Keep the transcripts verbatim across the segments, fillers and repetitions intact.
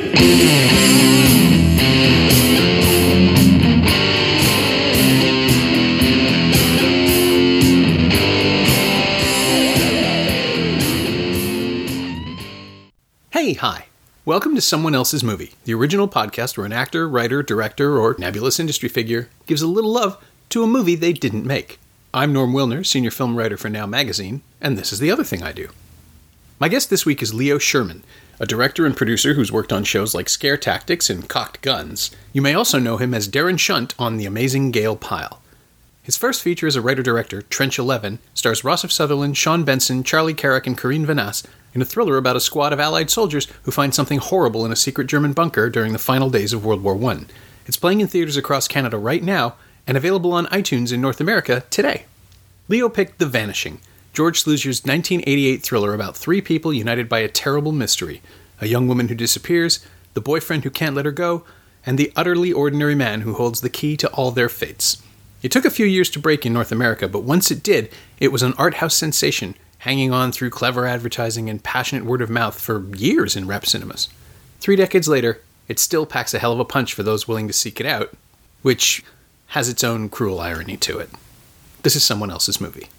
Hey, hi. Welcome to Someone Else's Movie, the original podcast where an actor, writer, director, or nebulous industry figure gives a little love to a movie they didn't make. I'm Norm Wilner, senior film writer for Now Magazine, and this is the other thing I do. My guest this week is Leo Sherman, a director and producer who's worked on shows like Scare Tactics and Cocked Guns. You may also know him as Darren Shunt on The Amazing Gail Pyle. His first feature as a writer-director, Trench eleven, stars Rossif Sutherland, Sean Benson, Charlie Carrick, and Corinne Vanasse in a thriller about a squad of Allied soldiers who find something horrible in a secret German bunker during the final days of World War One. It's playing in theaters across Canada right now, and available on iTunes in North America today. Leo picked The Vanishing, George Sluizer's nineteen eighty-eight thriller about three people united by a terrible mystery: a young woman who disappears, the boyfriend who can't let her go, and the utterly ordinary man who holds the key to all their fates. It took a few years to break in North America, but once it did, it was an art house sensation, hanging on through clever advertising and passionate word of mouth for years in rep cinemas. Three decades later, it still packs a hell of a punch for those willing to seek it out, which has its own cruel irony to it. This is Someone Else's Movie.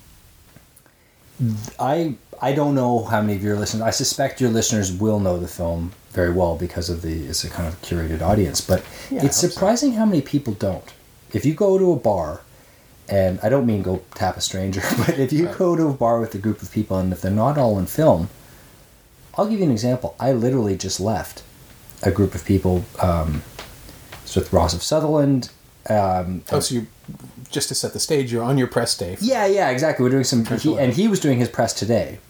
I I don't know how many of your listeners, I suspect your listeners will know the film very well because of the, it's a kind of curated audience, but yeah, it's surprising so. How many people don't. If you go to a bar, and I don't mean go tap a stranger, but if you right. go to a bar with a group of people, and if they're not all in film, I'll give you an example. I literally just left a group of people. Um, it's with Rossif Sutherland. Um, oh, so you, just to set the stage, you're on your press day. Yeah, yeah, exactly. We're doing some, he, and he was doing his press today.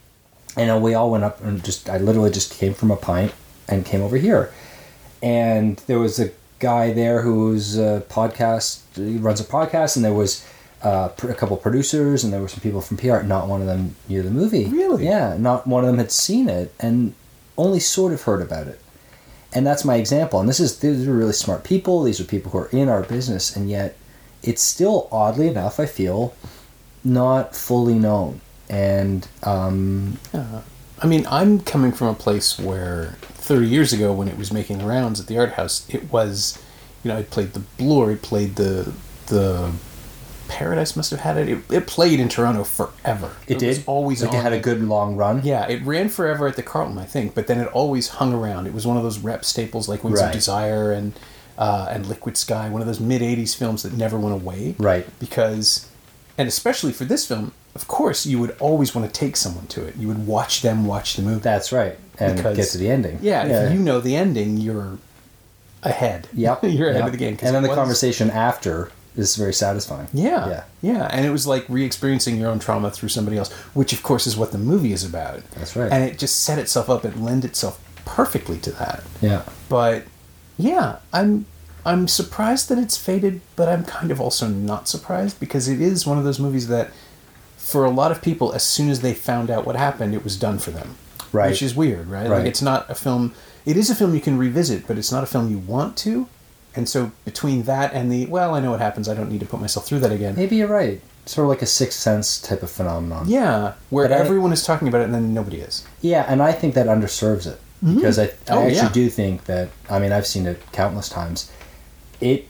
And we all went up and just, I literally just came from a pint and came over here. And there was a guy there who's a podcast, he runs a podcast, and there was uh, a couple of producers, and there were some people from P R. Not one of them knew the movie. Really? Yeah, not one of them had seen it, and only sort of heard about it. And that's my example. And this is, these are really smart people. These are people who are in our business, and yet it's still, oddly enough, I feel, not fully known. And um, yeah. I mean, I'm coming from a place where thirty years ago, when it was making the rounds at the art house, it was, you know, it played the Bloor, it played the the Paradise must have had it. It, it played in Toronto forever. It, it did? Was always like on. It had a good long run? Yeah, it ran forever at the Carlton, I think, but then it always hung around. It was one of those rep staples like Wings right. of Desire and uh, and Liquid Sky, one of those mid-eighties films that never went away. Right. Because, and especially for this film, of course, you would always want to take someone to it. You would watch them watch the movie. That's right. And because, get to the ending. Yeah, yeah, if you know the ending, you're ahead. Yep. you're ahead yep. of the game. And then the was... conversation after is very satisfying. Yeah. Yeah. Yeah. And it was like re-experiencing your own trauma through somebody else, which of course is what the movie is about. That's right. And it just set itself up and lend itself perfectly to that. Yeah. But yeah, I'm I'm surprised that it's faded, but I'm kind of also not surprised because it is one of those movies that for a lot of people, as soon as they found out what happened, it was done for them. Right. Which is weird, right? Right. Like it's not a film, it is a film you can revisit, but it's not a film you want to. And so between that and the, well, I know what happens, I don't need to put myself through that again. Maybe you're right. Sort of like a Sixth Sense type of phenomenon. Yeah, where but everyone I, is talking about it and then nobody is. Yeah, and I think that underserves it. Mm-hmm. Because I, I oh, actually yeah. do think that, I mean, I've seen it countless times. It,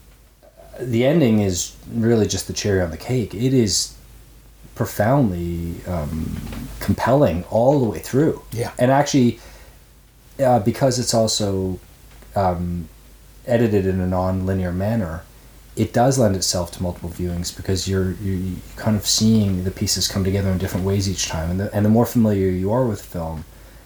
the ending is really just the cherry on the cake. It is profoundly um, compelling all the way through. Yeah. And actually, uh, because it's also um, edited in a non-linear manner, it does lend itself to multiple viewings because you're you're kind of seeing the pieces come together in different ways each time. And the, and the more familiar you are with film,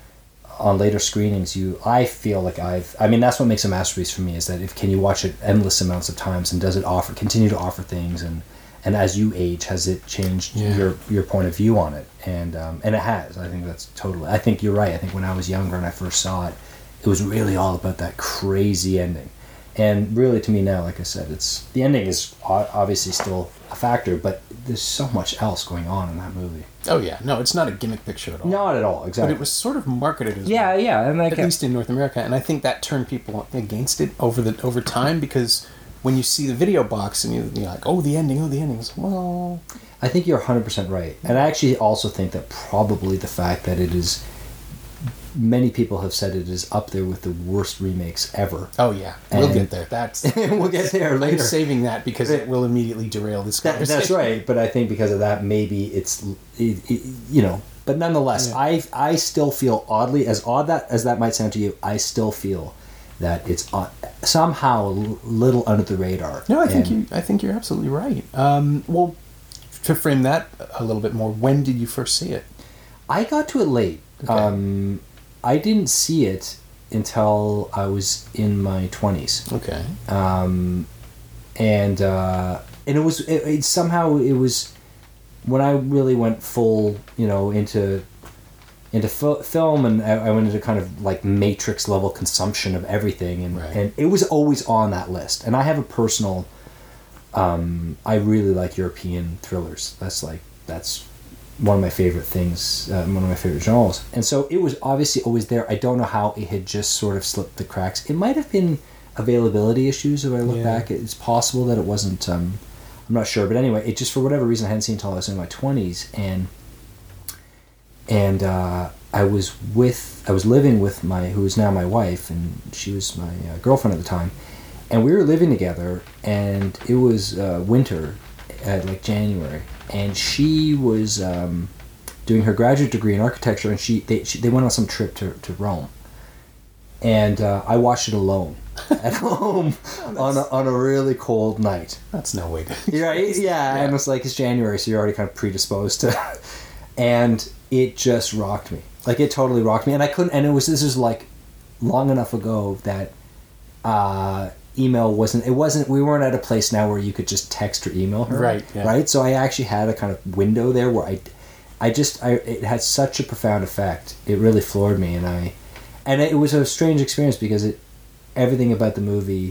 on later screenings, you I feel like I've I mean that's what makes a masterpiece for me, is that if can you watch it endless amounts of times, and does it offer continue to offer things, and and as you age, has it changed yeah. your your point of view on it? And um, and it has. I think that's totally. I think you're right. I think when I was younger and I first saw it, it was really all about that crazy ending. And really, to me now, like I said, it's the ending is obviously still a factor, but there's so much else going on in that movie. Oh yeah, no, it's not a gimmick picture at all. Not at all, exactly. But it was sort of marketed as yeah, well, yeah, and like at least in North America, and I think that turned people against it over the over time because when you see the video box and you, you're like, oh, the ending, oh, the ending. It's, well, I think you're one hundred percent right, and I actually also think that probably the fact that it is many people have said it is up there with the worst remakes ever. Oh yeah, we'll And- get there. That's we'll get there later. I'm saving that because it will immediately derail this That, conversation. that's right, but I think because of that, maybe it's it, it, you know. But nonetheless, Yeah. I I still feel oddly as odd that as that might sound to you. I still feel that it's uh, somehow a l- little under the radar. No, I think And you. I think you're absolutely right. Um, well, to frame that a little bit more, when did you first see it? I got to it late. Okay. Um, I didn't see it until I was in my twenties. Okay. Um, and uh, and it was it, it somehow it was when I really went full, you know, into into fil- film, and I, I went into kind of like Matrix level consumption of everything, and Right. and it was always on that list. And I have a personal, um, I really like European thrillers. That's like that's one of my favorite things, uh, one of my favorite genres. And so it was obviously always there. I don't know how it had just sort of slipped the cracks. It might have been availability issues if I look Yeah. back. It's possible that it wasn't, um, I'm not sure. But anyway, it just, for whatever reason, I hadn't seen it until I was in my twenties. And, and uh, I was with, I was living with my, who is now my wife, and she was my uh, girlfriend at the time. And we were living together, and it was uh, winter, at like January, and she was um, doing her graduate degree in architecture, and she they she, they went on some trip to, to Rome, and uh, I watched it alone at home on a, on a really cold night. That's no way to. Yeah, yeah, and it's like it's January, so you're already kind of predisposed to, and it just rocked me. Like it totally rocked me, and I couldn't. And it was this is like long enough ago that. Uh, email wasn't it wasn't we weren't at a place now where you could just text or email her, Right, yeah. right so I actually had a kind of window there where I I just I it had such a profound effect. It really floored me, and I and it was a strange experience because it everything about the movie,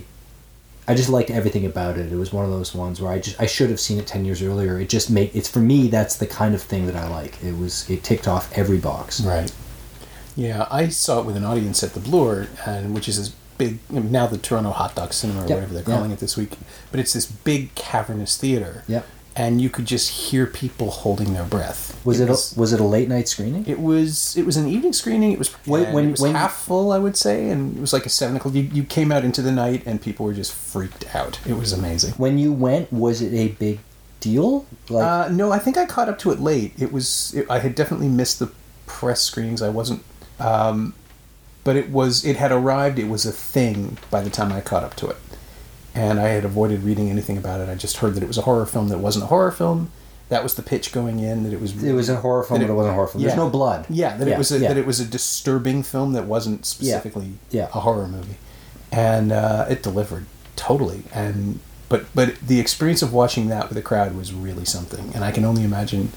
I just liked everything about it. It was one of those ones where I just I should have seen it ten years earlier. It just made it's for me that's the kind of thing that I like. It was it ticked off every box. Right. Yeah, I saw it with an audience at the Bloor, and which is this big, now the Toronto Hot Dog Cinema or Yep, whatever they're calling yeah. it this week, but it's this big cavernous theater. Yep. And you could just hear people holding their breath. Was it, was, a, was it a late night screening? It was. It was an evening screening. It was. Wait, and when- it was when- half full, I would say, and it was like a seven o'clock. You, you came out into the night, and people were just freaked out. It was amazing. When you went, was it a big deal? Like, Uh, no, I think I caught up to it late. It was. It, I had definitely missed the press screenings. I wasn't. Um, but it was. It had arrived. It was a thing by the time I caught up to it, and I had avoided reading anything about it. I just heard that it was a horror film that wasn't a horror film. That was the pitch going in. That it was. it was a horror film, that but it wasn't a horror film. yeah. There's no blood. Yeah, that Yeah, it was a, yeah. that it was a disturbing film that wasn't specifically Yeah. a horror movie, and uh, it delivered totally. And but but the experience of watching that with a crowd was really something, and I can only imagine.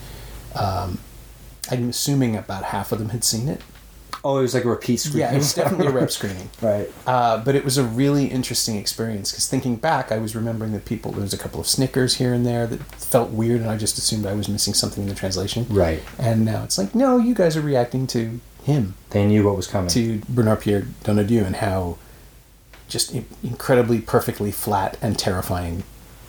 Um, I'm assuming about half of them had seen it. Oh, it was like a repeat screening. Yeah, it was definitely a rep screening. Right. Uh, but it was a really interesting experience because thinking back, I was remembering that people there was a couple of snickers here and there that felt weird, and I just assumed I was missing something in the translation. Right. And now it's like, no, you guys are reacting to him, They knew what was coming. to Bernard Pierre Donadieu, and how just in- incredibly perfectly flat and terrifying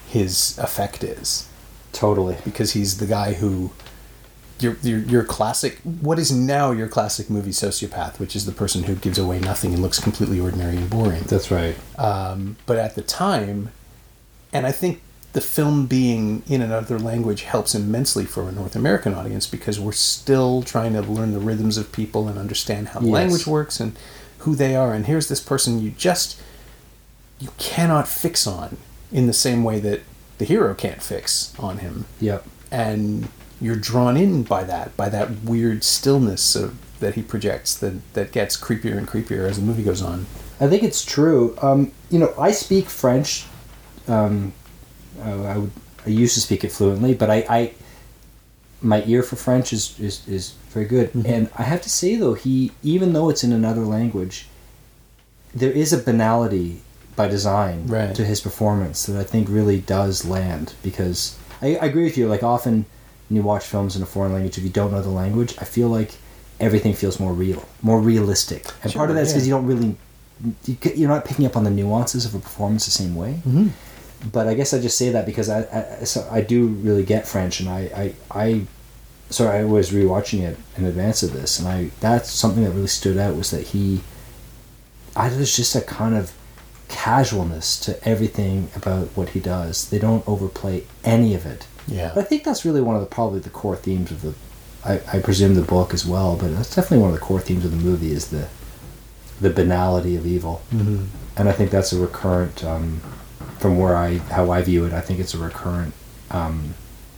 his effect is, Totally. because he's the guy who. Your, your your classic, what is now your classic movie sociopath, which is the person who gives away nothing and looks completely ordinary and boring. That's right. Um, but at the time, and I think the film being in another language helps immensely for a North American audience because we're still trying to learn the rhythms of people and understand how the Yes. language works and who they are. And here's this person you just, you cannot fix on in the same way that the hero can't fix on him. Yep. And you're drawn in by that, by that weird stillness of, that he projects that, that gets creepier and creepier as the movie goes on. I think it's true. Um, you know, I speak French. Um, uh, I would. I used to speak it fluently, but I, I my ear for French is is, is very good. Mm-hmm. And I have to say though, he even though it's in another language, there is a banality by design Right. to his performance that I think really does land. Because I, I agree with you. Like often when you watch films in a foreign language, if you don't know the language, I feel like everything feels more real, more realistic. And part of Sure, that's because yeah. you don't really, you, c- you're not picking up on the nuances of a performance the same way. Mm-hmm. But I guess I just say that because I I, so I do really get French, and I, I, I so I was rewatching it in advance of this, and I that's something that really stood out was that he, I there's just a kind of casualness to everything about what he does. They don't overplay any of it. Yeah. But I think that's really one of the probably the core themes of the, I, I presume the book as well, but that's definitely one of the core themes of the movie is the, the banality of evil. Mm-hmm. And I think that's a recurrent, um, from where I, how I view it, I think it's a recurrent um,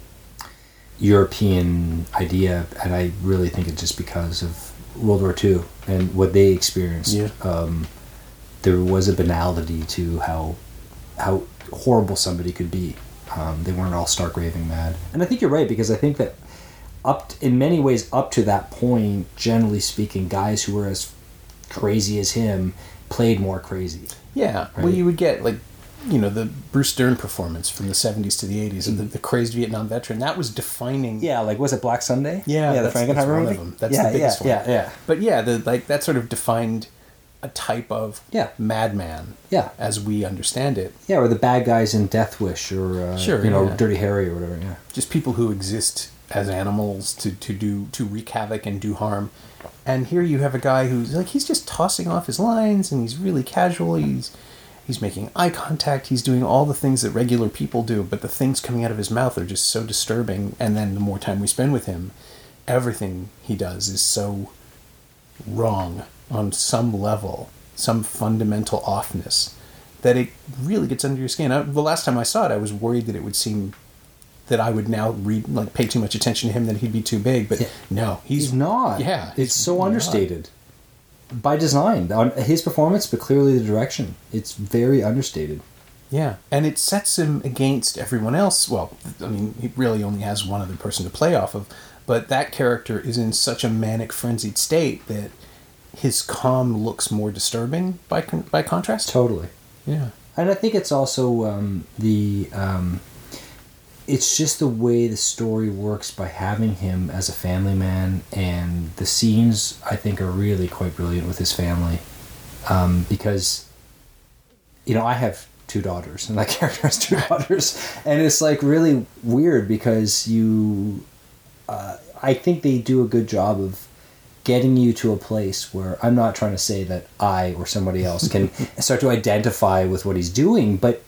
European idea, and I really think it's just because of World War Two and what they experienced. Yeah. Um, there was a banality to how how horrible somebody could be. Um, they weren't all stark raving mad. And I think you're right, because I think that up t- in many ways up to that point, generally speaking, guys who were as crazy as him played more crazy. Yeah. Right? Well, you would get, like, you know, the Bruce Dern performance from the seventies to the eighties, and the, the crazed Vietnam veteran, that was defining. Yeah, like, was it Black Sunday? Yeah, yeah, the that's, that's Frankenheimer one movie? of them. That's yeah, the biggest yeah, one. Yeah, yeah. But yeah, the like that sort of defined a type of Yeah. madman, Yeah. as we understand it. Yeah, or the bad guys in Death Wish, or uh, Sure, you know, yeah. Dirty Harry or whatever. Yeah, Just people who exist as animals to, to do to wreak havoc and do harm. And here you have a guy who's like he's just tossing off his lines, and he's really casual. He's he's making eye contact. He's doing all the things that regular people do, but the things coming out of his mouth are just so disturbing. And then the more time we spend with him, everything he does is so wrong on some level, some fundamental offness, that it really gets under your skin. I, the last time I saw it, I was worried that it would seem that I would now read like pay too much attention to him, that he'd be too big. But Yeah. no, he's, he's not. Yeah, it's he's so not. understated by design on his performance, but clearly the direction. It's very understated. Yeah, and it sets him against everyone else. Well, I mean, he really only has one other person to play off of, but that character is in such a manic, frenzied state that his calm looks more disturbing by con- by contrast. Totally. Yeah. And I think it's also um, the. Um, it's just the way the story works by having him as a family man, and the scenes I think are really quite brilliant with his family, um, because, you know, I have two daughters, and that character has two daughters, and it's like really weird because you, uh, I think they do a good job of getting you to a place where I'm not trying to say that I or somebody else can start to identify with what he's doing, but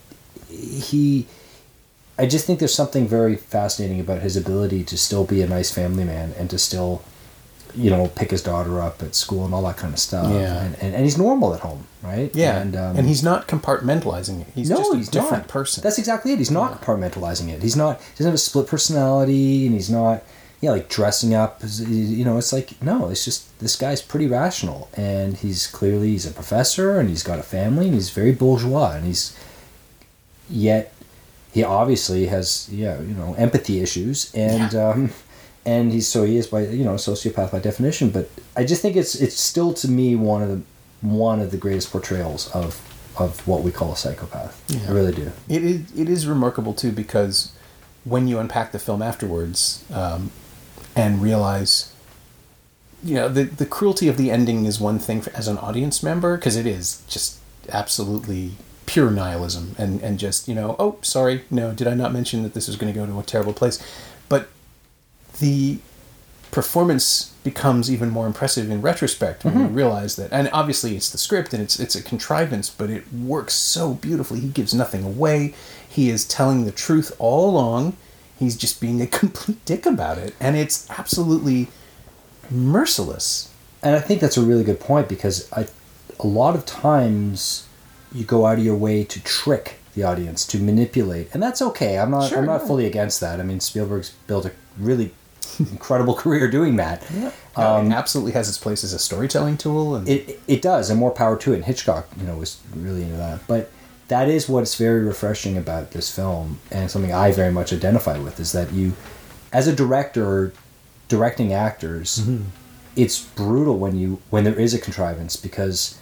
he, I just think there's something very fascinating about his ability to still be a nice family man and to still, you know, pick his daughter up at school and all that kind of stuff. Yeah. And, and, and he's normal at home, right? Yeah, And, um, and he's not compartmentalizing it. He's no, just a he's different not. person. That's exactly it. He's not compartmentalizing it. He's not. He doesn't have a split personality, and he's not. Yeah, like dressing up. You know, it's like no. It's just this guy's pretty rational, and he's clearly he's a professor, and he's got a family, and he's very bourgeois, and he's yet he obviously has yeah you know empathy issues, and Yeah. um, and he's so he is by you know a sociopath by definition. But I just think it's it's still to me one of the one of the greatest portrayals of of what we call a psychopath. Yeah. I really do. It is, it is remarkable, too, because when you unpack the film afterwards um, and realize, you know, the, the cruelty of the ending is one thing for, as an audience member, because it is just absolutely pure nihilism and, and just, you know, oh, sorry, no, did I not mention that this is going to go to a terrible place? But the performance becomes even more impressive in retrospect when Mm-hmm. you realize that, and obviously it's the script and it's it's a contrivance, but it works so beautifully. He gives nothing away. He is telling the truth all along. He's just being a complete dick about it, and it's absolutely merciless. And I think that's a really good point, because I, a lot of times you go out of your way to trick the audience, to manipulate, and that's okay. I'm not Sure, I'm not yeah. fully against that. I mean, Spielberg's built a really incredible career doing that. Yeah, Um, it absolutely has its place as a storytelling tool, and It it does, and more power to it. And Hitchcock, you know, was really into that. But that is what's very refreshing about this film, and something I very much identify with, is that you, as a director, directing actors, Mm-hmm. it's brutal when you when there is a contrivance, because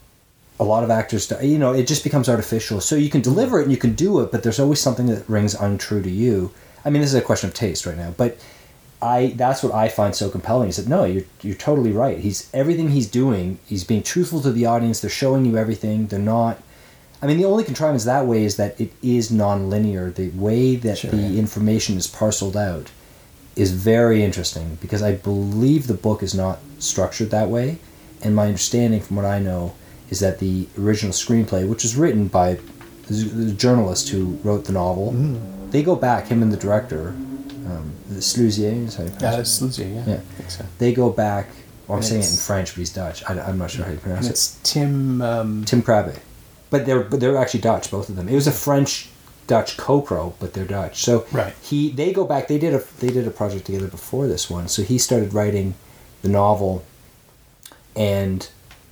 a lot of actors, do- you know, it just becomes artificial. So you can deliver it and you can do it, but there's always something that rings untrue to you. I mean, this is a question of taste right now, but I that's what I find so compelling, is that no, you're you're totally right. He's everything he's doing, he's being truthful to the audience. They're showing you everything. They're not. I mean, the only contrivance that way is that it is non-linear. The way that Sure, the yeah. information is parceled out is very interesting because I believe the book is not structured that way, and my understanding from what I know is that the original screenplay, which was written by the journalist who wrote the novel, mm. they go back, him and the director, um, Sluzier, is how you pronounce uh, it? Sluzier, yeah. yeah. I think so. They go back, well, I'm And saying it it's- in French, but he's Dutch. I, I'm not sure how you pronounce And it. it's Tim. Um, Tim Krabbe. But they're but they're actually Dutch, both of them. It was a French Dutch co-pro, but they're Dutch. So Right. he they go back. They did a they did a project together before this one. So he started writing the novel, and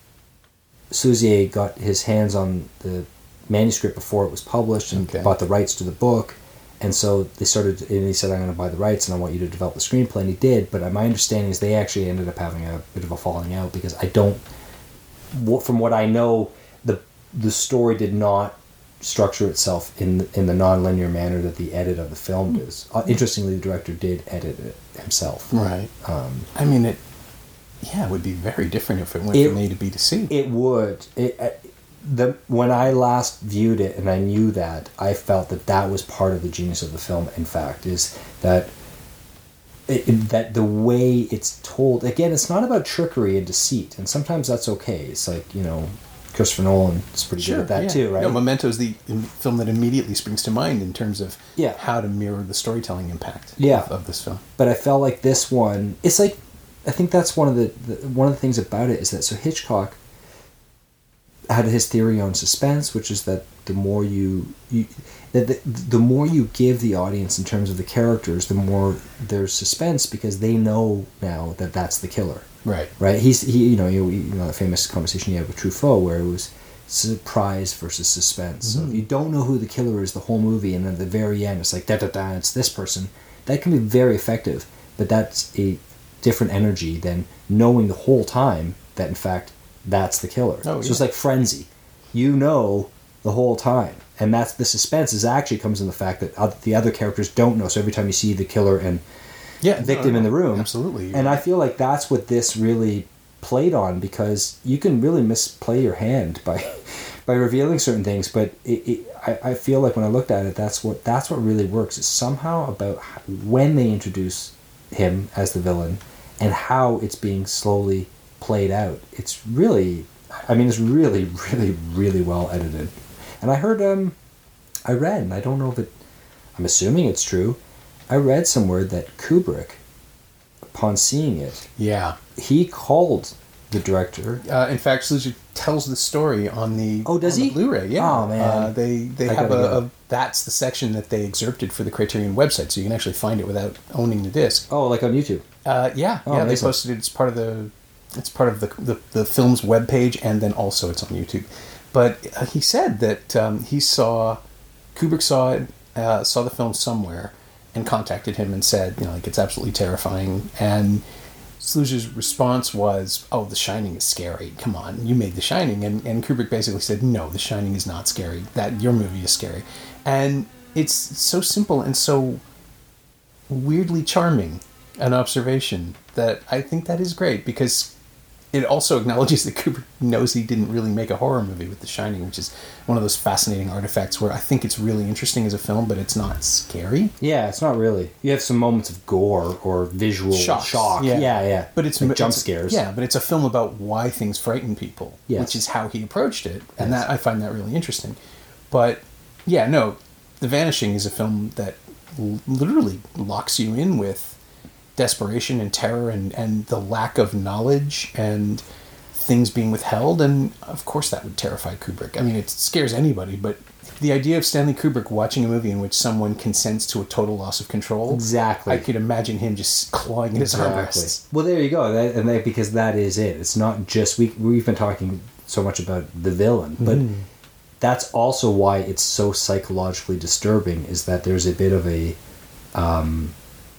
Sluzier got his hands on the manuscript before it was published and Okay. bought the rights to the book. And so they started, and he said, "I'm going to buy the rights, and I want you to develop the screenplay." And he did. But my understanding is they actually ended up having a bit of a falling out because I don't. wh- From what I know, the the story did not structure itself in the, in the non-linear manner that the edit of the film does. Uh, interestingly, the director did edit it himself. right. Um, I mean, it. Yeah, it would be very different if it went It- from A to B to C. It would. It, uh, the when I last viewed it, and I knew that, I felt that that was part of the genius of the film. In fact, is that it, it- that the way it's told. Again, it's not about trickery and deceit, and sometimes that's okay. It's like, you know, Christopher Nolan is pretty good at that yeah. too, right? No, Memento is the im- film that immediately springs to mind in terms of Yeah. how to mirror the storytelling impact Yeah. of, of this film. But I felt like this one, it's like, I think that's one of the, the one of the things about it is that so Hitchcock had his theory on suspense, which is that the more you, you that the, the more you give the audience in terms of the characters, the more there's suspense because they know now that that's the killer, Right. right? He's he you know you, you know the famous conversation he had with Truffaut where it was surprise versus suspense. So if you don't know who the killer is the whole movie, and then at the very end it's like da da da, it's this person. That can be very effective, but that's a different energy than knowing the whole time that in fact that's the killer. Oh, so yeah. it's like Frenzy. You know the whole time, and that's the suspense is actually comes in the fact that oth- the other characters don't know. So every time you see the killer and Yeah, victim no, in no, the room, absolutely. and I feel like that's what this really played on because you can really misplay your hand by by revealing certain things. But it, it, I, I feel like when I looked at it, that's what that's what really works. It's somehow about h- when they introduce him as the villain and how it's being slowly played out. It's really, I mean, it's really, really, really well edited. And I heard, um, I read, and I don't know if it, I'm assuming it's true. I read somewhere that Kubrick, upon seeing it, yeah. he called the director. Uh, in fact, Sluzier tells the story on the Oh, does on the he? Blu-ray. Yeah. Oh, man. Uh, they they I have a, gotta go. a that's the section that they excerpted for the Criterion website, so you can actually find it without owning the disc. Oh, like on YouTube. Uh, yeah, Oh, yeah. They amazing. posted it. It's part of the it's part of the the, the film's webpage, and then also it's on YouTube. But uh, he said that um, he saw Kubrick saw it, uh, saw the film somewhere, and contacted him and said, you know, like it's absolutely terrifying. And Sluzer's response was, "Oh, The Shining is scary. Come on, you made The Shining." And and Kubrick basically said, "No, The Shining is not scary. That your movie is scary." And it's so simple and so weirdly charming an observation that I think that is great because it also acknowledges that Kubrick knows he didn't really make a horror movie with The Shining, which is one of those fascinating artifacts where I think it's really interesting as a film, but it's not scary. Yeah, it's not really. You have some moments of gore or visual Shocks. shock. Yeah. Yeah, yeah. But it's like it's- jump scares. Yeah, but it's a film about why things frighten people, Yes. which is how he approached it, and Yes. that I find that really interesting. But yeah, no, The Vanishing is a film that l- literally locks you in with desperation and terror and, and the lack of knowledge and things being withheld, and of course that would terrify Kubrick. I mean, it scares anybody, but the idea of Stanley Kubrick watching a movie in which someone consents to a total loss of control, Exactly. I could imagine him just clawing at his armrests. Well, there you go. That, and that, because that is it. It's not just we we've been talking so much about the villain, but that's also why it's so psychologically disturbing. Is that there's a bit of a, um,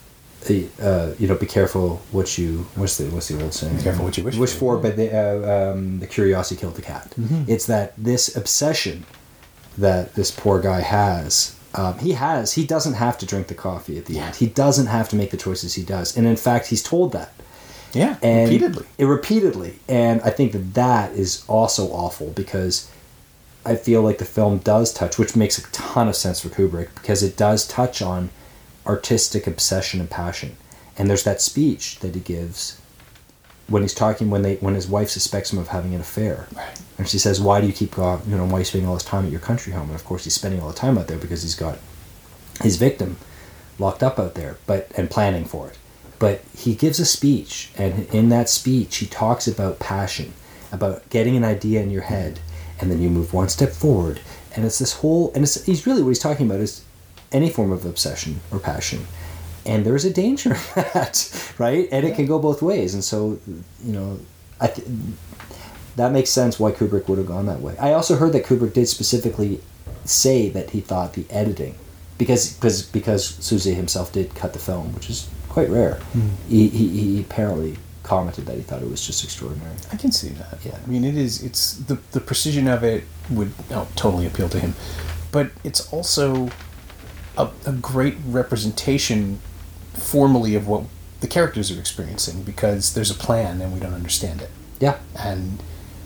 a uh, you know, be careful what you what's the what's the old saying? Be careful what you wish wish for. for, but the uh, um, the curiosity killed the cat. It's that this obsession that this poor guy has. Um, he has. He doesn't have to drink the coffee at the Yeah. end. He doesn't have to make the choices he does. And in fact, he's told that. Yeah, And repeatedly. It, repeatedly. And I think that that is also awful because I feel like the film does touch, which makes a ton of sense for Kubrick, because it does touch on artistic obsession and passion. And there's that speech that he gives when he's talking when they when his wife suspects him of having an affair, Right. and she says, "Why do you keep going? You know, why are you spending all this time at your country home?" And of course, he's spending all the time out there because he's got his victim locked up out there, but and planning for it. But he gives a speech, and in that speech, he talks about passion, about getting an idea in your head, and then you move one step forward, and it's this whole, and it's he's really what he's talking about is any form of obsession or passion. And there's a danger in that, right? And it can go both ways. And so, you know, I th- that makes sense why Kubrick would have gone that way. I also heard that Kubrick did specifically say that he thought the editing, because because because Suzy himself did cut the film, which is quite rare. Mm. He, he he apparently commented that he thought it was just extraordinary. I can see that. Yeah. I mean, it is. It's the the precision of it would oh, totally appeal to him, but it's also a, a great representation formally of what the characters are experiencing, because there's a plan and we don't understand it. Yeah. And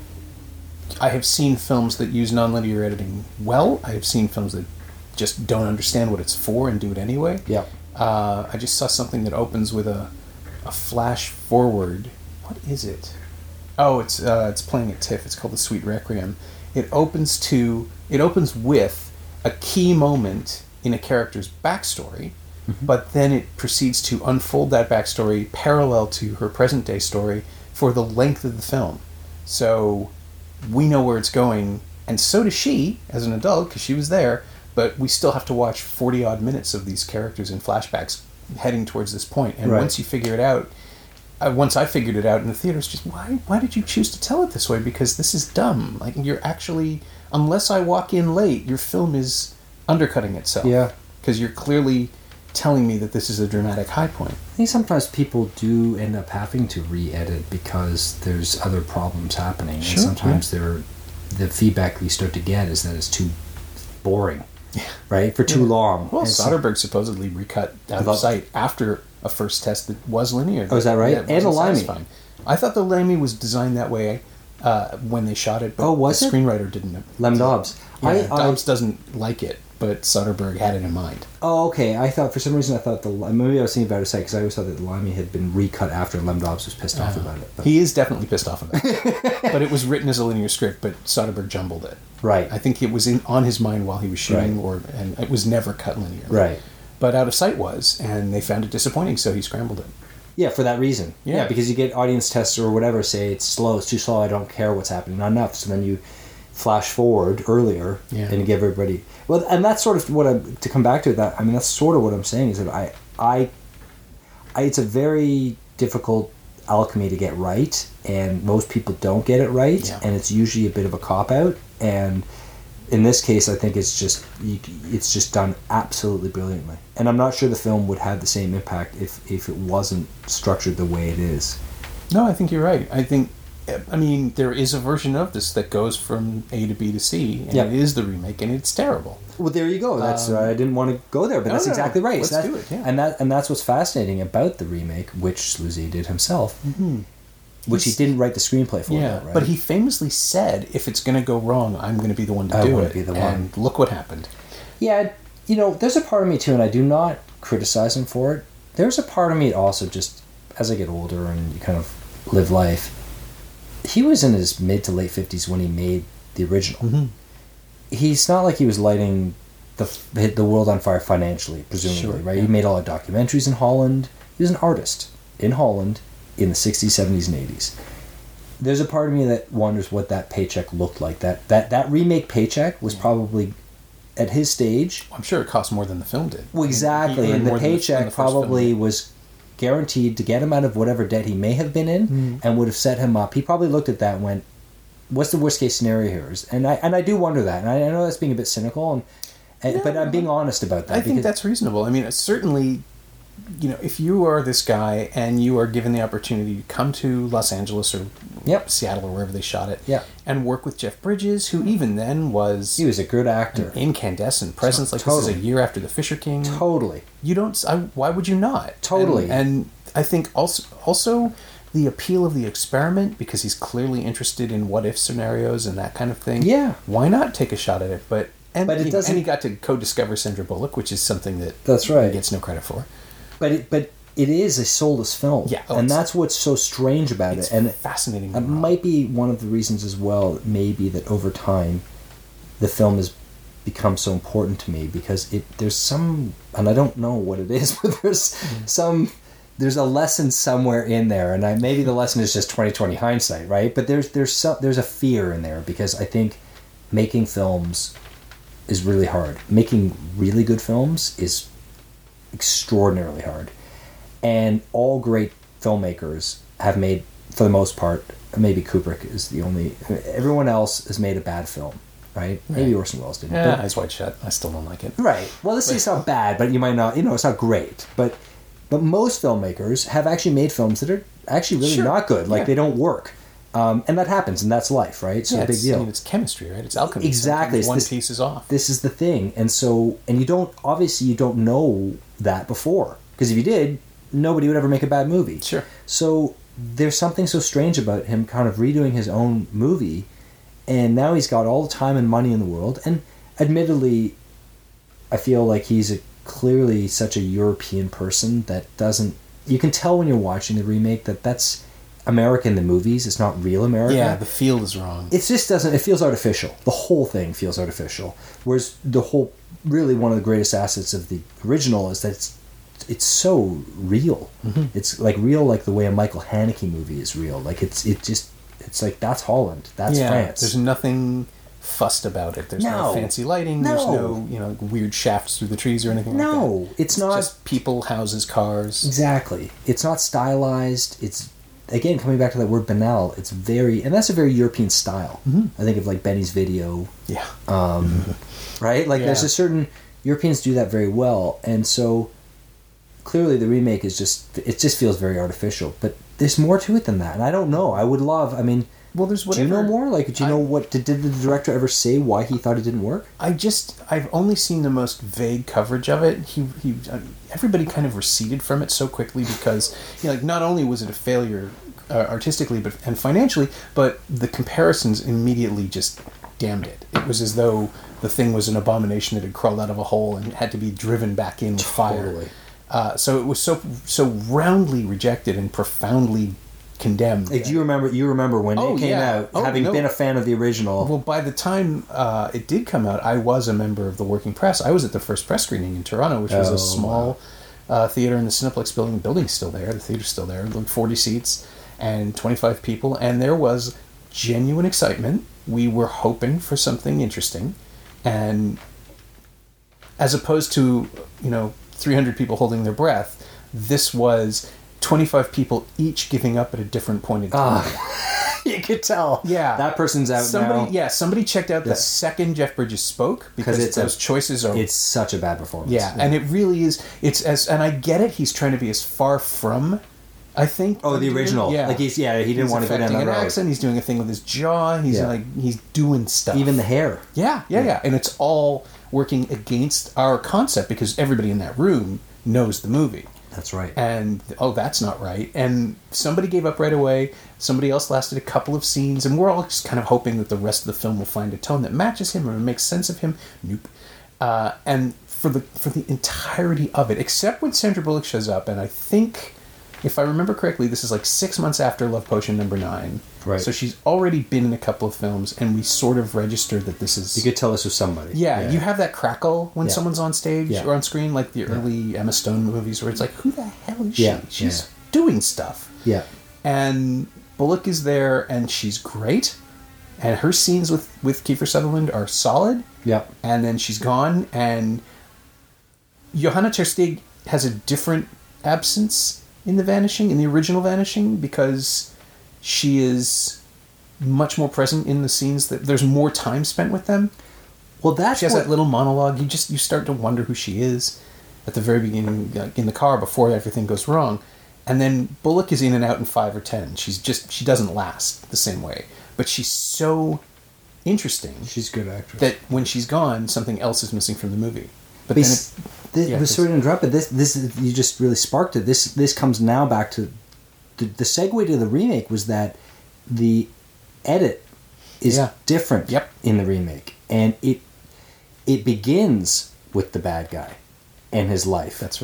I have seen films that use nonlinear editing well. I have seen films that just don't understand what it's for and do it anyway. Yeah. Uh, I just saw something that opens with a a flash forward. What is it? Oh, it's uh, it's playing at TIFF. It's called The Sweet Requiem. It opens to it opens with a key moment in a character's backstory. Mm-hmm. But then it proceeds to unfold that backstory parallel to her present-day story for the length of the film. So we know where it's going, and so does she, as an adult, because she was there, but we still have to watch forty-odd minutes of these characters in flashbacks heading towards this point. And right. once you figure it out, uh, once I figured it out in the theater, it's just, why, why did you choose to tell it this way? Because this is dumb. Like, you're actually, unless I walk in late, your film is undercutting itself. Yeah. Because you're clearly telling me that this is a dramatic high point. I think sometimes people do end up having to re-edit because there's other problems happening. Sure, and sometimes yeah. they're, the feedback you start to get is that it's too boring, yeah. right? For too yeah. long. Well, and Soderbergh so, supposedly recut out of sight after a first test that was linear. Oh, is that right? That and wasn't Alimi. satisfying. I thought the Lamy was designed that way uh, when they shot it, but oh, was the it? screenwriter didn't. Lem Dobbs. Yeah, I, Dobbs I, doesn't like it, but Soderbergh had it in mind. Oh, okay. I thought, for some reason, I thought the... Maybe I was thinking about it, because I always thought that the Lamy had been recut after Lem Dobbs was pissed uh, off about it. But. He is definitely pissed off about it. But it was written as a linear script, but Soderbergh jumbled it. Right. I think it was in, on his mind while he was shooting, right. or and it was never cut linear. Right. But Out of Sight was, and they found it disappointing, so he scrambled it. Yeah, for that reason. Yeah. yeah, because you get audience tests or whatever say it's slow, it's too slow, I don't care what's happening, not enough. So then you flash forward earlier yeah. and you give everybody... Well, and that's sort of what I'm... To come back to that, I mean, that's sort of what I'm saying, is that I... I, I it's a very difficult alchemy to get right, and most people don't get it right, yeah. and it's usually a bit of a cop-out, and in this case, I think it's just you, it's just done absolutely brilliantly. And I'm not sure the film would have the same impact if, if it wasn't structured the way it is. No, I think you're right. I think, I mean, there is a version of this that goes from A to B to C, and yep. it is the remake, and it's terrible. Well, there you go. That's um, uh, I didn't want to go there, but no, that's no, exactly right. Let's so that, do it, yeah. And that and that's what's fascinating about the remake, which Sluzy did himself. Mm-hmm. Which He's, he didn't write the screenplay for, yeah, though, right? But he famously said, if it's going to go wrong, I'm going to be the one to I do want it. To be the and one. Look what happened. Yeah, you know, there's a part of me, too, and I do not criticize him for it. There's a part of me also just, as I get older and you kind of live life, he was in his mid to late fifties when he made the original. Mm-hmm. He's not like he was lighting the the world on fire financially, presumably, sure, right? Yeah. He made all the documentaries in Holland. He was an artist in Holland in the sixties, seventies, and eighties. There's a part of me that wonders what that paycheck looked like. That that, that remake paycheck was probably, at his stage... I'm sure it cost more than the film did. Well, exactly, and the paycheck the, the probably was guaranteed to get him out of whatever debt he may have been in, mm. and would have set him up. He probably looked at that and went, what's the worst case scenario here? And I and I do wonder that, and I, I know that's being a bit cynical, and, and no, but I'm being honest about that. I think that's reasonable. I mean, certainly, you know, if you are this guy and you are given the opportunity to come to Los Angeles or yep. Seattle or wherever they shot it, yeah. and work with Jeff Bridges, who even then was... He was a good actor. An incandescent presence. Like, totally. This is a year after The Fisher King. Totally. You don't... I, why would you not? Totally. And, and I think also also the appeal of the experiment, because he's clearly interested in what-if scenarios and that kind of thing. Yeah. Why not take a shot at it? But and, but it he, doesn't... and he got to co-discover Sandra Bullock, which is something that that's right. he gets no credit for. But it, but it is a soulless film. Yeah. Oh, and it's- that's what's so strange about It's it. And fascinating. it might be one of the reasons as well, maybe, that over time the film has become so important to me, because it there's some, and I don't know what it is, but there's Mm-hmm. some, there's a lesson somewhere in there, and I, maybe the lesson is just twenty twenty hindsight, right? But there's there's some, there's a fear in there, because I think making films is really hard. Making really good films is extraordinarily hard, and all great filmmakers have made, for the most part, maybe Kubrick is the only, everyone else has made a bad film, right? Maybe Right. Orson Welles didn't. Yeah, but- Eyes Wide Shut. I still don't like it. Right. Well, this is not bad, but you might not. You know, it's not great. But but most filmmakers have actually made films that are actually really Sure. not good. Like Yeah. they don't work, um, and that happens, and that's life, right? So Yeah, a big it's, deal. I mean, it's chemistry, right? It's alchemy. Exactly. Sometimes It's one this- piece is off. This is the thing, and so and you don't obviously you don't know that before, because if you did, nobody would ever make a bad movie. Sure. So there's something so strange about him kind of redoing his own movie, and now he's got all the time and money in the world. And admittedly, I feel like he's a, clearly such a European person that doesn't. You can tell when you're watching the remake that that's America in the movies. It's not real America. Yeah, the field is wrong. It just doesn't. It feels artificial. The whole thing feels artificial. Whereas the whole, really, one of the greatest assets of the original is that it's it's so real. Mm-hmm. It's like real, like the way a Michael Haneke movie is real. Like it's it just it's like that's Holland. That's yeah, France. There's nothing fussed about it. There's no, No. fancy lighting. There's No. no you know weird shafts through the trees or anything like that. no, it's not Just people, houses, cars. exactly. It's not stylized. It's again coming back to that word banal. It's very, and that's a very European style. Mhm. I think of like Benny's Video. Yeah. um, right? Like there's Yeah. a certain Europeans do that very well, and so clearly the remake is just it just feels very artificial. But there's more to it than that, and I don't know. I would love. I mean, Well, there's do whatever. you know more? Like, do you I- know what did, did the director ever say why he thought it didn't work? I just I've only seen the most vague coverage of it. He he uh, everybody kind of receded from it so quickly because you know like not only was it a failure uh, artistically but and financially, but the comparisons immediately just damned it. It was as though the thing was an abomination that had crawled out of a hole and had to be driven back in with fire. Totally. Uh, so it was so so roundly rejected and profoundly condemned. Like, do you remember? You remember when Oh, it came yeah. out, Oh, having no. been a fan of the original. Well, by the time uh, it did come out, I was a member of the working press. I was at the first press screening in Toronto, which was Oh, a small uh, theater in the Cineplex building. The building's still there. The theater's still there. Like forty seats and twenty-five people. And there was genuine excitement. We were hoping for something interesting. And as opposed to, you know, three hundred people holding their breath, this was twenty-five people each giving up at a different point in time. Ah, you could tell. Yeah. that person's out Somebody, now. yeah, somebody checked out Yeah. the second Jeff Bridges spoke because it's a- those choices are. It's such a bad performance. yeah, and it really is. It's as, and I get it. He's trying to be as far from. I think. oh, the original. Yeah, Like he's yeah, he didn't he's want to go down affecting that an road. accent. He's doing a thing with his jaw. He's Yeah. like he's doing stuff. Even the hair. yeah, yeah, yeah, and it's all working against our concept because everybody in that room knows the movie. That's right. And oh, that's not right. And somebody gave up right away. Somebody else lasted a couple of scenes, and we're all just kind of hoping that the rest of the film will find a tone that matches him or makes sense of him. Nope. Uh, and for the for the entirety of it, except when Sandra Bullock shows up, and I think, if I remember correctly, this is like six months after Love Potion number nine. Right. So she's already been in a couple of films, and we sort of registered that this is. You could tell this was somebody. Yeah, you have that crackle when Yeah. someone's on stage Yeah. or on screen, like the early Emma Stone movies, where it's like, who the hell is Yeah, she? She's yeah. doing stuff. Yeah. And Bullock is there, and she's great. And her scenes with, with Kiefer Sutherland are solid. Yep. And then she's gone, and Johanna Tersteeg has a different absence in The Vanishing, in the original Vanishing, because she is much more present in the scenes that there's more time spent with them. Well, that's She has what, that little monologue. You just you start to wonder who she is at the very beginning, like in the car before everything goes wrong, and then Bullock is in and out in five or ten. She's just she doesn't last the same way, but she's so interesting she's a good actress. that when she's gone, something else is missing from the movie. But Bes- then it, this, yeah, this please. sort of interrupted. This this is- you just really sparked it. This this comes now back to the, the segue to the remake was that the edit is Yeah. different Yep. in the remake, and it it begins with the bad guy and his life. that's right.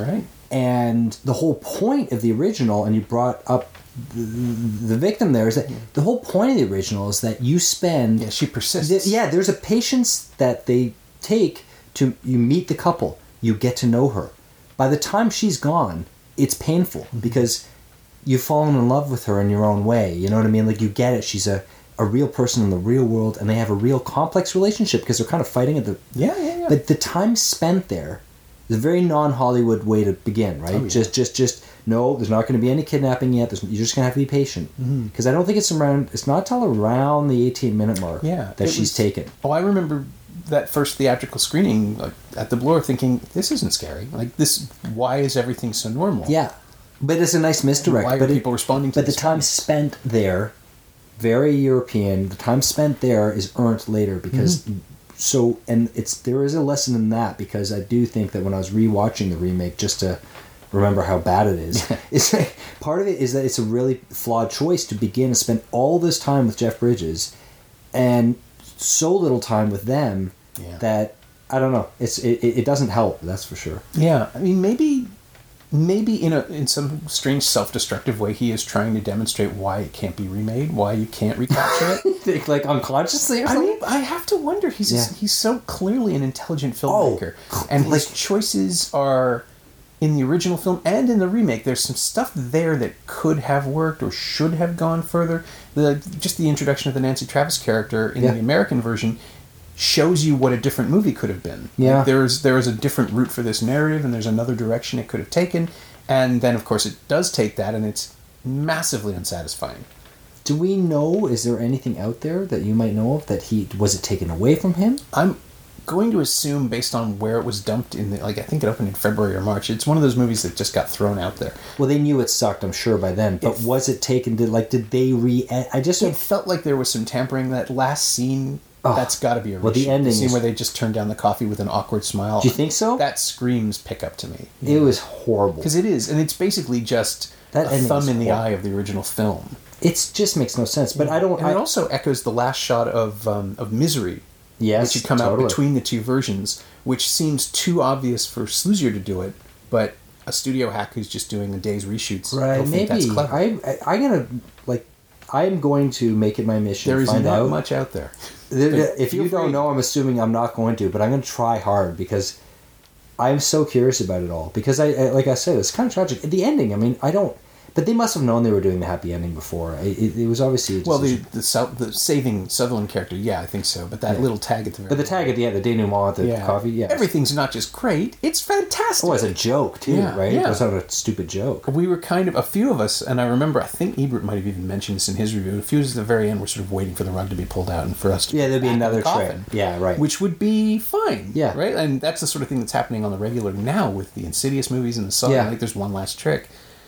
And the whole point of the original, and you brought up the, the victim there, is that the whole point of the original is that you spend... Yeah, she persists. Th- yeah, there's a patience that they take to... You meet the couple. You get to know her. By the time she's gone, it's painful mm-hmm. because you've fallen in love with her in your own way. You know what I mean? Like, you get it. She's a, a real person in the real world, and they have a real complex relationship because they're kind of fighting at the... Yeah, yeah, yeah. But the time spent there... It's a very non-Hollywood way to begin, right? Oh, yeah. Just, just, just no. There's not going to be any kidnapping yet. There's, you're just going to have to be patient because mm-hmm. I don't think it's around. It's not till around the eighteen minute mark. Yeah, that she's was, taken. Oh, I remember that first theatrical screening like, at the Bloor, thinking this isn't scary. Like this, why is everything so normal? Yeah, but it's a nice misdirect. Why are but people it, responding to? But the time spent there, very European. The time spent there is earned later because. Mm-hmm. So, and it's there is a lesson in that because I do think that when I was rewatching the remake, just to remember how bad it is, it's like, part of it is that it's a really flawed choice to begin and spend all this time with Jeff Bridges, and so little time with them yeah. that I don't know. It's it, it doesn't help. That's for sure. Yeah, I mean maybe. Maybe in a in some strange self-destructive way, he is trying to demonstrate why it can't be remade, why you can't recapture it. Think like unconsciously or I something? mean, I have to wonder. He's yeah. he's so clearly an intelligent filmmaker, oh, and like, his choices are in the original film and in the remake. There's some stuff there that could have worked or should have gone further. The just the introduction of the Nancy Travis character in yeah. the American version shows you what a different movie could have been. Yeah. Like there's there is a different route for this narrative, and there's another direction it could have taken, and then of course it does take that, and it's massively unsatisfying. Do we know? Is there anything out there that you might know of that he was it taken away from him? I'm going to assume, based on where it was dumped in the, like I think it opened in February or March. It's one of those movies that just got thrown out there. Well, they knew it sucked, I'm sure, by then. But it, was it taken? Did like did they re? I just it felt like there was some tampering. That last scene. Oh, that's got to be a reshoot. Well, the ending the scene is, where they just turn down the coffee with an awkward smile. Do you think so? That screams pickup to me. It know? was horrible. Because it is, and it's basically just that a thumb in the horrible. eye of the original film. It just makes no sense. But yeah. I don't. And I, it also echoes the last shot of um, of Misery, yes, which had come totally. out between the two versions, which seems too obvious for Sluzier to do it, but a studio hack who's just doing a day's reshoots. Right? Maybe that's clever. I, I I'm gonna like. I'm going to make it my mission. There to is find not out. much out there. If you don't know, I'm assuming I'm not going to, but I'm going to try hard because I'm so curious about it all. Because I, I like I said, it's kind of tragic. The ending, I mean, I don't. But they must have known they were doing the happy ending before. It, it, it was obviously a well, the the, South, the saving Sutherland character, yeah, I think so. But that yeah. little tag at the very but the tag at the end, the denouement at the yeah. coffee, yeah, everything's not just great; it's fantastic. Oh, it's a joke too, yeah, right? Yeah. It was not a stupid joke. We were kind of a few of us, and I remember I think Ebert might have even mentioned this in his review. A few of us at the very end were sort of waiting for the rug to be pulled out and for us to yeah, there'd be another the coffin, trick. Yeah, right. Which would be fine. Yeah, right. And that's the sort of thing that's happening on the regular now with the Insidious movies and the Saw. Yeah. Like there's one last trick.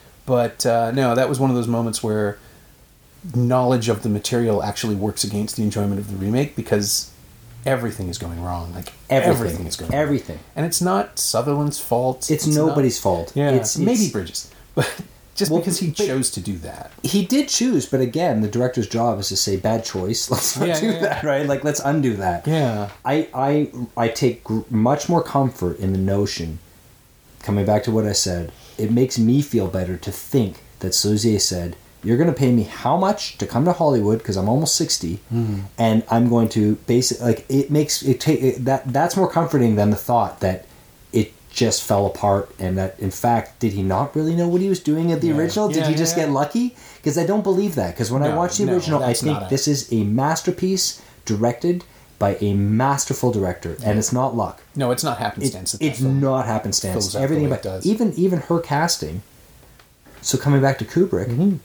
But uh, no, that was one of those moments where knowledge of the material actually works against the enjoyment of the remake because everything is going wrong. Like everything, everything is going everything, wrong. And it's not Sutherland's fault. It's, it's nobody's not, fault. Yeah, it's, maybe it's, Bridges, but just well, because he chose to do that. He did choose, but again, the director's job is to say bad choice. Let's not yeah, do yeah, that, yeah. right? Like let's undo that. Yeah, I I I take gr- much more comfort in the notion. Coming back to what I said, it makes me feel better to think that Sluzier said, you're going to pay me how much to come to Hollywood because I'm almost sixty, mm-hmm. and I'm going to base it like it makes it take it, that that's more comforting than the thought that it just fell apart and that in fact did he not really know what he was doing at the yeah. original? Did yeah, he yeah, just yeah. get lucky? Because I don't believe that. Because when no, I watch the no, original, I think a... this is a masterpiece directed by a masterful director, and it's not luck. No, it's not happenstance. It, it's not happenstance. Everything about it does. even even her casting. So coming back to Kubrick, mm-hmm.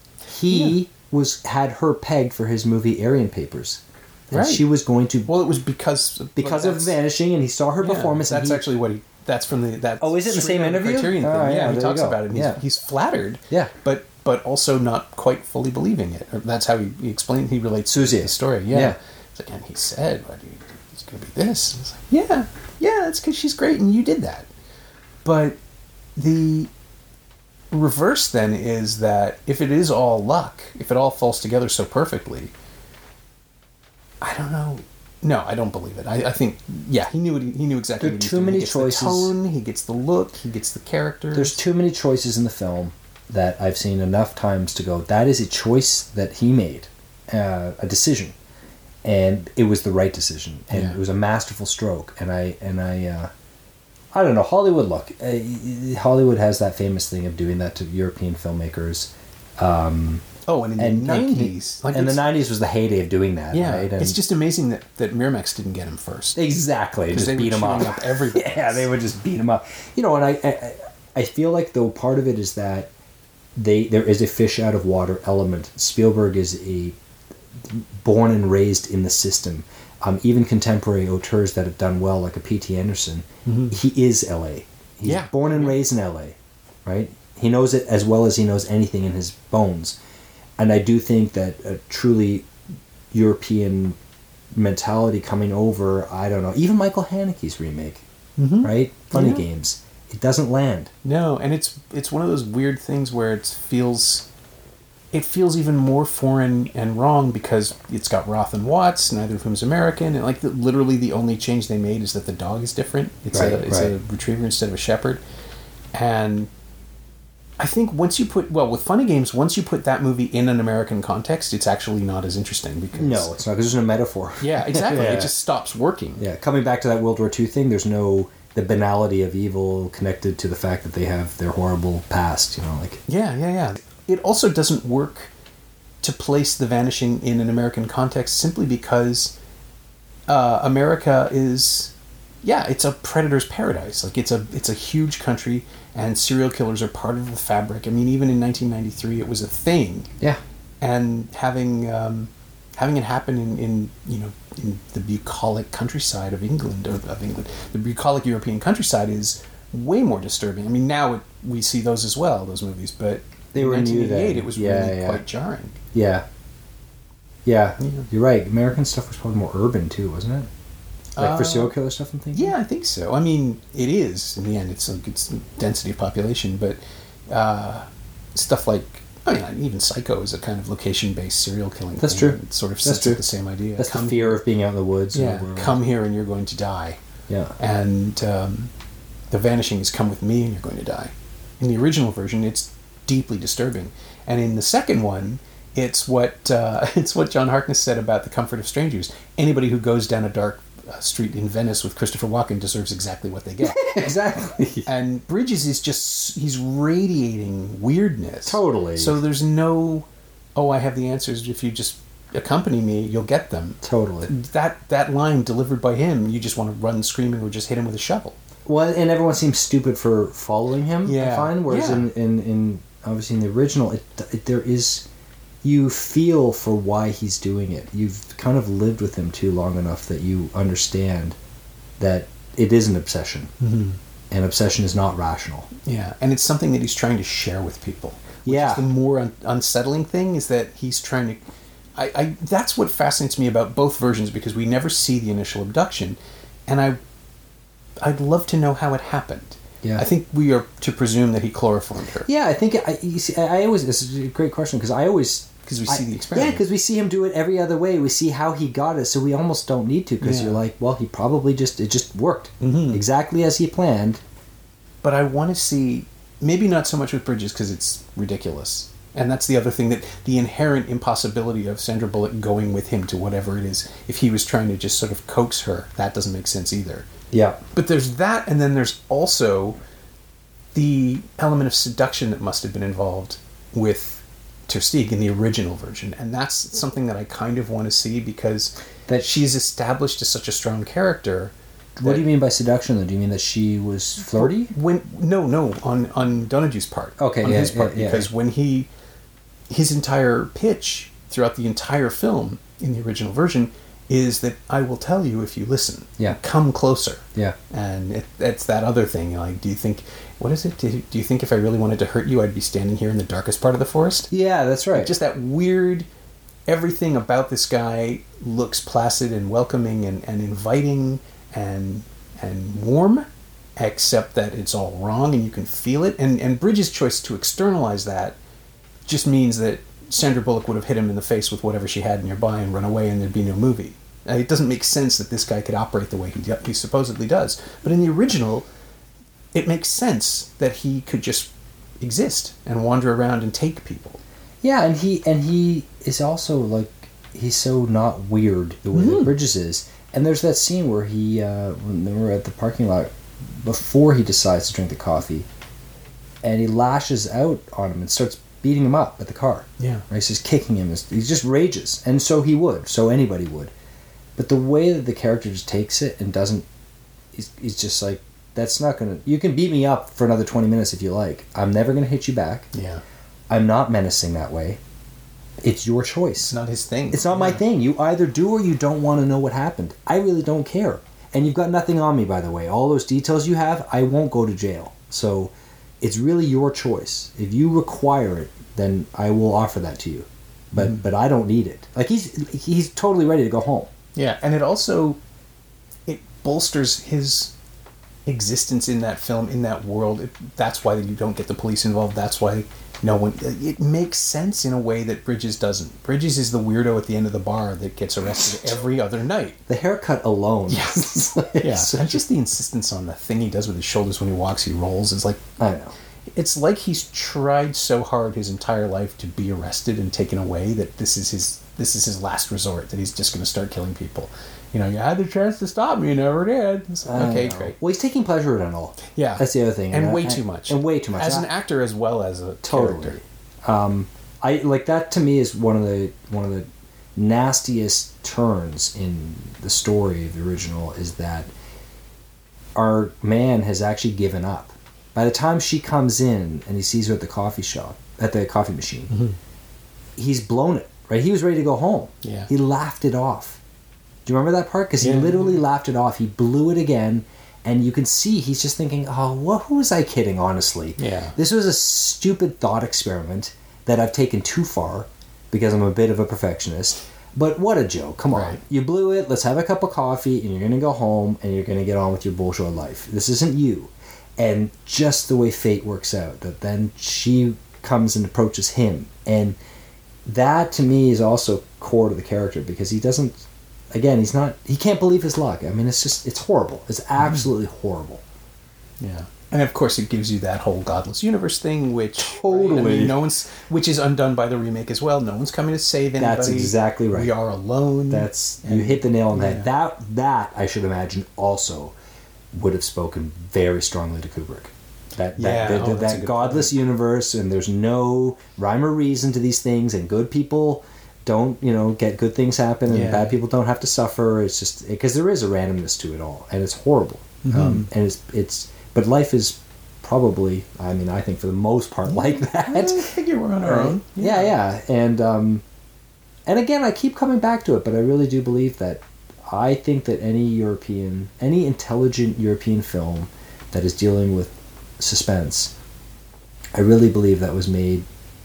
he yeah. was had her pegged for his movie Aryan Papers. And right. she was going to. Well, it was because because of Vanishing, and he saw her yeah, performance. That's and he, actually what he. That's from the that. Oh, is it in the same interview? Criterion thing. Oh, yeah, yeah, he talks about it. And yeah. he's, he's flattered. Yeah, but but also not quite fully believing it. Or that's how he, he explained. He relates Susie. to the story. Yeah, yeah. It's like, and he said, "What? It's going to be this." And it's like, yeah, yeah. That's because she's great, and you did that. But the reverse then is that if it is all luck, if it all falls together so perfectly, I don't know. No, I don't believe it. I, I think, yeah, he knew what he, he knew exactly. There are what he was too doing. many he gets choices. The tone, he gets the look, he gets the characters. There's too many choices in the film that I've seen enough times to go, that is a choice that he made, uh, a decision, and it was the right decision, and Yeah. it was a masterful stroke. And I and I, uh, I don't know, Hollywood. Look, uh, Hollywood has that famous thing of doing that to European filmmakers. Um, oh, and in and the nineties, like and the it's- nineties was the heyday of doing that. yeah, right? And it's just amazing that, that Miramax didn't get him first. exactly Because just they beat were him up. chewing up everybody. Yeah, they would just beat him up. You know, and I, I, I feel like though part of it is that they there is a fish out of water element. Spielberg is a born and raised in the system. Um, even contemporary auteurs that have done well, like a P T Anderson, Mm-hmm. he is L A. He's Yeah. born and raised in L A, right? He knows it as well as he knows anything in his bones. And I do think that a truly European mentality coming over, I don't know, even Michael Haneke's remake, Mhm. right? Funny Yeah. Games. It doesn't land. No, and it's it's one of those weird things where it feels it feels even more foreign and wrong because it's got Roth and Watts, neither of whom's American, and like the, literally the only change they made is that the dog is different. It's Right, a it's a right. retriever instead of a shepherd, and I think once you put well with Funny Games, once you put that movie in an American context, it's actually not as interesting because No, it's not, because there's no metaphor. yeah, exactly, Yeah. it just stops working. Yeah, coming back to that World War Two thing, there's no the banality of evil connected to the fact that they have their horrible past, you know, like Yeah, yeah, yeah. It also doesn't work to place The Vanishing in an American context simply because uh, America is, yeah, it's a predator's paradise. Like it's a it's a huge country, and serial killers are part of the fabric. I mean, even in nineteen ninety-three, it was a thing, yeah. and having um, having it happen in, in you know in the bucolic countryside of England or of England, the bucolic European countryside is way more disturbing. I mean, now it, we see those as well, those movies, but They in were new nineteen eighty-eight, then. it was Yeah, really yeah. quite jarring. Yeah. Yeah, Yeah. you're right. American stuff was probably more urban too, wasn't it? Like for Uh, serial killer stuff, I'm thinking. Yeah, I think so. I mean, it is in the end. It's like it's density of population, but uh, stuff like I mean, even Psycho is a kind of location-based serial killing. That's thing. true. It sort of That's sets true. up the same idea. That's Come- the fear of being out in the woods. Yeah, or come here and you're going to die. Yeah. And um, The Vanishing is come with me and you're going to die. In the original version, it's deeply disturbing, and in the second one, it's what uh, it's what John Harkness said about The Comfort of Strangers. Anybody who goes down a dark uh, street in Venice with Christopher Walken deserves exactly what they get. Exactly. And Bridges is just he's radiating weirdness. Totally. So there's no, oh, I have the answers. If you just accompany me, you'll get them. Totally. That that line delivered by him, you just want to run screaming or just hit him with a shovel. Well, and everyone seems stupid for following him. I Yeah. find, whereas Yeah. in, in in obviously in the original, it, it there is. You feel for why he's doing it. You've kind of lived with him too long enough that you understand that it is an obsession. Mm-hmm. And obsession is not rational. Yeah, and it's something that he's trying to share with people. Which Yeah. is the more un- unsettling thing is that he's trying to. I, I that's what fascinates me about both versions because we never see the initial abduction, and I. I'd love to know how it happened. Yeah. I think we are to presume that he chloroformed her. Yeah, I think I, you see, I always. This is a great question because I always. Because we see I- the experiment. Yeah, because we see him do it every other way. We see how he got it, so we almost don't need to because Yeah. you're like, well, he probably just it just worked Mhm. exactly as he planned. But I want to see, maybe not so much with Bridges because it's ridiculous. And that's the other thing, that the inherent impossibility of Sandra Bullock going with him to whatever it is, if he was trying to just sort of coax her, that doesn't make sense either. Yeah, But there's that, and then there's also the element of seduction that must have been involved with Ter Steeg in the original version. And that's something that I kind of want to see because That- she's established as such a strong character. what that- do you mean by seduction? Though, do you mean that she was flirty? When no, no, on on Donahue's part. Okay, on yeah, his part, yeah, yeah. because when he his entire pitch throughout the entire film in the original version is that I will tell you if you listen. Yeah. Come closer. Yeah, And it, it's that other thing. Like, do you think what is it? Do, do you think if I really wanted to hurt you, I'd be standing here in the darkest part of the forest? yeah, that's right. Just that weird. Everything about this guy looks placid and welcoming and, and inviting and and warm, except that it's all wrong and you can feel it. And and Bridges' choice to externalize that just means that Sandra Bullock would have hit him in the face with whatever she had nearby and run away, and there'd be no movie. And it doesn't make sense that this guy could operate the way he, he supposedly does. But in the original, it makes sense that he could just exist and wander around and take people. Yeah, and he and he is also like he's so not weird the way Mm. that Bridges is. And there's that scene where he uh, when they were at the parking lot before he decides to drink the coffee, and he lashes out on him and starts beating him up at the car. Yeah. Right? He's just kicking him. He just rages, and so he would. So anybody would. But the way that the character just takes it and doesn't, he's, he's just like, that's not gonna. You can beat me up for another twenty minutes if you like. I'm never gonna hit you back. Yeah. I'm not menacing that way. It's your choice. It's not his thing. It's not my Yeah. thing. You either do or you don't want to know what happened. I really don't care. And you've got nothing on me, by the way. All those details you have, I won't go to jail. So it's really your choice. If you require it, then I will offer that to you. But Mhm. but I don't need it. Like he's he's totally ready to go home. Yeah, and it also it bolsters his existence in that film, in that world. It, that's why you don't get the police involved. That's why no one. It makes sense in a way that Bridges doesn't. Bridges is the weirdo at the end of the bar that gets arrested every other night. The haircut alone. Yes. Yeah, and just the insistence on the thing he does with his shoulders when he walks, he rolls. Is like I know. it's like he's tried so hard his entire life to be arrested and taken away that this is his this is his last resort, that he's just going to start killing people. You know, you had the chance to stop me, you never did. It's like, I okay, know. great. Well, he's taking pleasure in it all. Yeah. That's the other thing. And I- way I- too much. And way too much. As I- an actor as well as a Totally. character. Um, I like that to me is one of the one of the nastiest turns in the story of the original is that our man has actually given up. By the time she comes in and he sees her at the coffee shop, at the coffee machine, Mm-hmm. he's blown it. Right? He was ready to go home. Yeah. He laughed it off. Do you remember that part? Because he Yeah. literally laughed it off. He blew it again. And you can see he's just thinking, oh, what, who was I kidding, honestly? Yeah. This was a stupid thought experiment that I've taken too far because I'm a bit of a perfectionist. But what a joke. Come on. Right. You blew it. Let's have a cup of coffee and you're going to go home and you're going to get on with your bullshit life. This isn't you. And just the way fate works out, that then she comes and approaches him. And that to me is also core to the character because he doesn't, again, he's not, he can't believe his luck. I mean, it's just, it's horrible. It's absolutely horrible. Yeah. And of course it gives you that whole godless universe thing, which Totally. right, I mean, no one's, which is undone by the remake as well. No one's coming to save anybody. That's exactly right. We are alone. That's, And- you hit the nail on the head. yeah. That, that, I should imagine, also would have spoken very strongly to Kubrick. That, Yeah, that, that, oh, that's a that good godless universe, and there's no rhyme or reason to these things, and good people don't, you know, get good things happen, and Yeah. bad people don't have to suffer. It's just because there is a randomness to it all, and it's horrible. Mm-hmm. Um, and it's it's, but life is probably, I mean, I think for the most part like that. I figure we're on our Right? own. Yeah, yeah, and um, and again, I keep coming back to it, but I really do believe that I think that any European, any intelligent European film that is dealing with suspense, I really believe that was made,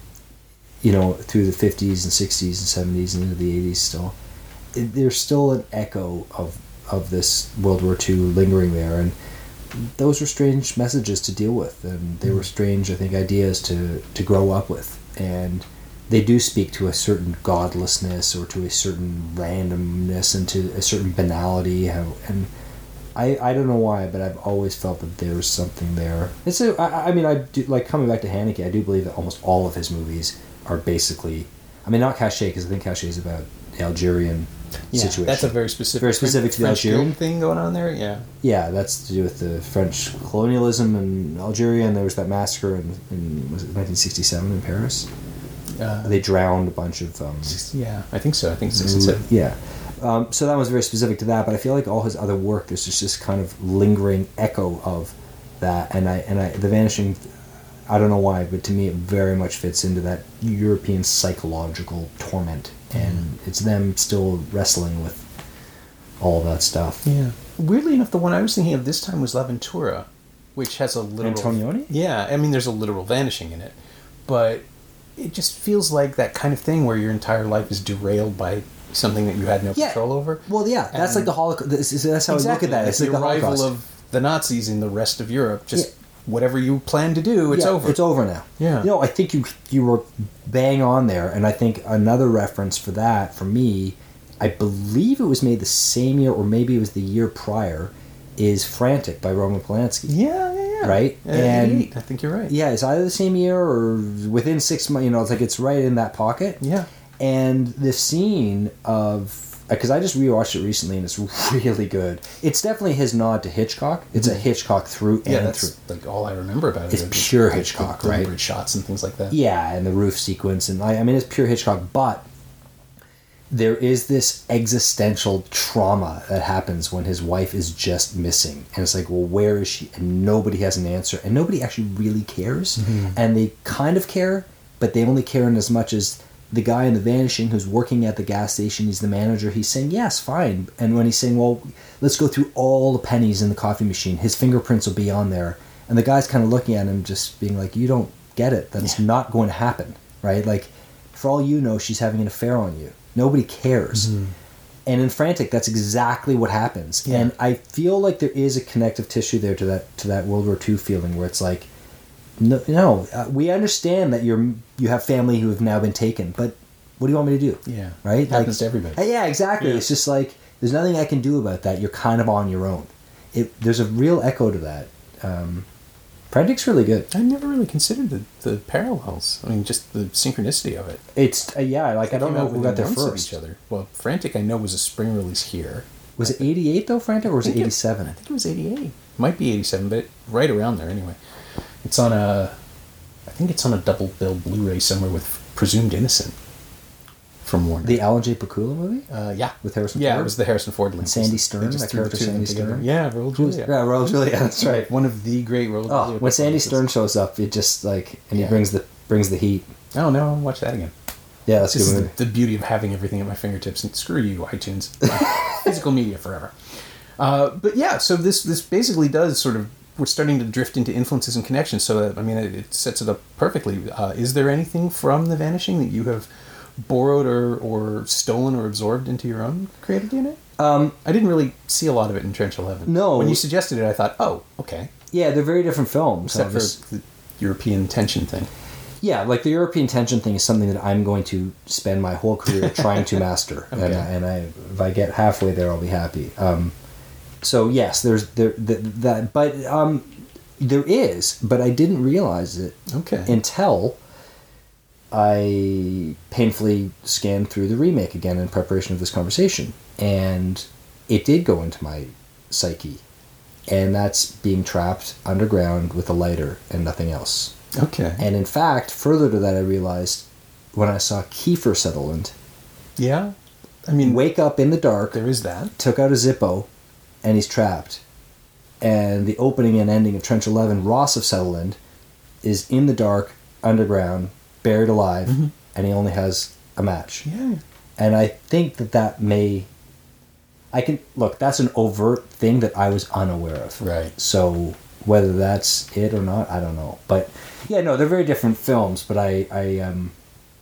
you know, through the fifties and sixties and seventies and into the eighties. Still, it, there's still an echo of of this World War Two lingering there, and those were strange messages to deal with, and they were strange, I think, ideas to to grow up with, and they do speak to a certain godlessness or to a certain randomness and to a certain banality. How and I, I don't know why, but I've always felt that there was something there. It's a, I, I mean, I do, like coming back to Haneke, I do believe that almost all of his movies are basically, I mean, not Caché, because I think Caché is about the Algerian Yeah, situation. that's a very specific, Very specific to the French Algerian. guild thing going on there. Yeah, Yeah, that's to do with the French colonialism in Algeria, and there was that massacre in, in was it nineteen sixty-seven in Paris? uh, They drowned a bunch of... Um, yeah. I think so. I think sixty-seven. yeah. Um, so that was very specific to that, but I feel like all his other work, there's just this kind of lingering echo of that, and I and I the Vanishing, I don't know why, but to me it very much fits into that European psychological torment, and Mm. it's them still wrestling with all that stuff. Yeah. Weirdly enough, the one I was thinking of this time was L'Avventura, which has a literal... Antonioni? Yeah, I mean, there's a literal vanishing in it. But it just feels like that kind of thing where your entire life is derailed by something that you had no Yeah. control over. Well, yeah, that's And- like the Holocaust. This is, that's how exactly. I look at that. It's It's like the the arrival Holocaust. of the Nazis in the rest of Europe. Just Yeah. whatever you plan to do, it's Yeah, over. It's over now. Yeah. You know, I think you you were bang on there, and I think another reference for that, for me, I believe it was made the same year, or maybe it was the year prior, is Frantic by Roman Polanski. Yeah, yeah, yeah. Right? Uh, and I think you're right. Yeah, it's either the same year or within six months. You know, it's like it's right in that pocket. Yeah. And the scene of... Because I just rewatched it recently and it's really good. It's definitely his nod to Hitchcock. It's a Hitchcock through Yeah, and that's through. like all I remember about it. It's are the- pure the- Hitchcock, the right? deliberate shots and things like that. Yeah, and the roof sequence. And I, I mean, it's pure Hitchcock. But there is this existential trauma that happens when his wife is just missing. And it's like, well, where is she? And nobody has an answer. And nobody actually really cares. Mm-hmm. And they kind of care, but they only care in as much as... The guy in The Vanishing who's working at the gas station, he's the manager, he's saying, yes, fine. And when he's saying, well, let's go through all the pennies in the coffee machine, his fingerprints will be on there. And the guy's kind of looking at him just being like, you don't get it. That's Yeah. not going to happen, right? Like, for all you know, she's having an affair on you. Nobody cares. Mm-hmm. And in Frantic, that's exactly what happens. Yeah. And I feel like there is a connective tissue there to that to that World War Two feeling where it's like, no, no uh, we understand that you're you have family who have now been taken, but what do you want me to do? Yeah. Right? It happens like, to everybody. Yeah, exactly. Yeah. It's just like, there's nothing I can do about that. You're kind of on your own. It, there's a real echo to that. Um, Frantic's really good. I never really considered the, the parallels. I mean, just the synchronicity of it. It's, uh, yeah, like, I don't Came know out who got there within months of first. each other. Well, Frantic, I know, was a spring release here. Was it eighty-eight, though, Frantic, or was I it think eighty-seven? I think it was eighty-eight. Might be eighty-seven, but right around there anyway. It's on a... I think it's on a double bill Blu-ray somewhere with Presumed Innocent from Warner. The Alan J. Pakula movie? uh, yeah. With Harrison Yeah, Ford? it was the Harrison Ford link. And Sandy They Stern, just that threw the character two of them Sandy together. Stern? Yeah, Raul Who's- Julia. Yeah, Raul Julia, that's right. One of the great Raul Oh, Julia when Sandy performances. Stern shows up, it just, like, and he Yeah. brings the brings the heat. Oh, no, I'll watch that again. Yeah, that's a This good is movie. the, the beauty of having everything at my fingertips. And screw you, iTunes. Physical media forever. Uh, but yeah, so this this basically does sort of... We're starting to drift into influences and connections, so that, I mean, it, it sets it up perfectly. Uh, is there anything from The Vanishing that you have borrowed or, or stolen or absorbed into your own creative D N A? Um, I didn't really see a lot of it in Trench eleven. No. When you suggested it, I thought, oh, okay. yeah, they're very different films. Except for obviously. the European tension thing. Yeah, like the European tension thing is something that I'm going to spend my whole career trying to master, Okay. and, I, and I, if I get halfway there, I'll be happy. Um, so yes, there's there th- that, but um, there is, but I didn't realize it Okay. until I painfully scanned through the remake again in preparation of this conversation, and it did go into my psyche, and that's being trapped underground with a lighter and nothing else. Okay. And in fact, further to that, I realized when I saw Kiefer Sutherland Yeah. I mean, wake up in the dark, there is that. took out a Zippo, and he's trapped. And the opening and ending of Trench eleven, Ross of Sutherland is in the dark, underground, buried alive, Mm-hmm. and he only has a match. Yeah. And I think that that may... I can... Look, that's an overt thing that I was unaware of. Right. So whether that's it or not, I don't know. But yeah, no, they're very different films. But I, I um,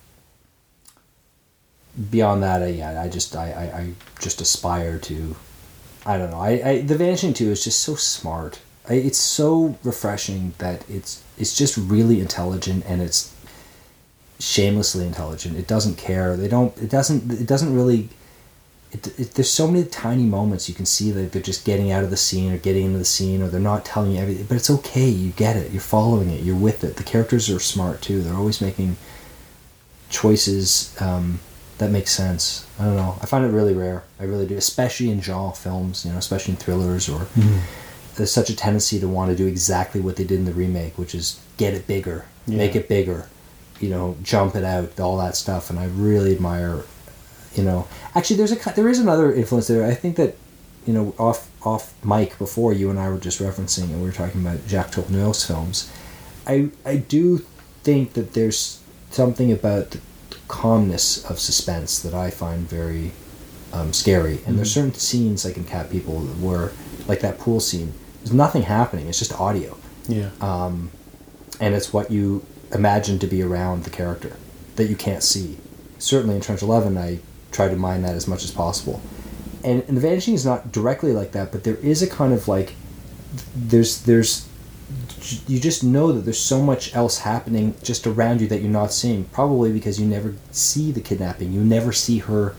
beyond that, I, yeah, I just, I, I, I just aspire to. I don't know. I, I The Vanishing two is just so smart. I, it's so refreshing that it's, it's just really intelligent, and it's shamelessly intelligent. It doesn't care. They don't. It doesn't. It doesn't really. It, it, there's so many tiny moments you can see that they're just getting out of the scene or getting into the scene, or they're not telling you everything. But it's okay. You get it. You're following it. You're with it. The characters are smart too. They're always making choices um, that make sense. I don't know. I find it really rare. I really do, especially in genre films. You know, especially in thrillers. Or Mm-hmm. there's such a tendency to want to do exactly what they did in the remake, which is get it bigger, Yeah. make it bigger, you know, jump it out, all that stuff. And I really admire. You know, actually, there's a there is another influence there. I think that, you know, off off mic before, you and I were just referencing, and we were talking about Jacques Tourneau's films. I I do think that there's something about the calmness of suspense that I find very um, scary. And Mm-hmm. there's certain scenes like in Cat People where, like that pool scene, there's nothing happening. It's just audio, Yeah. um, and it's what you imagine to be around the character that you can't see. Certainly in Trench eleven, I try to mine that as much as possible. And, and The Vanishing is not directly like that, but there is a kind of like, there's, there's, you just know that there's so much else happening just around you that you're not seeing, probably because you never see the kidnapping. You never see her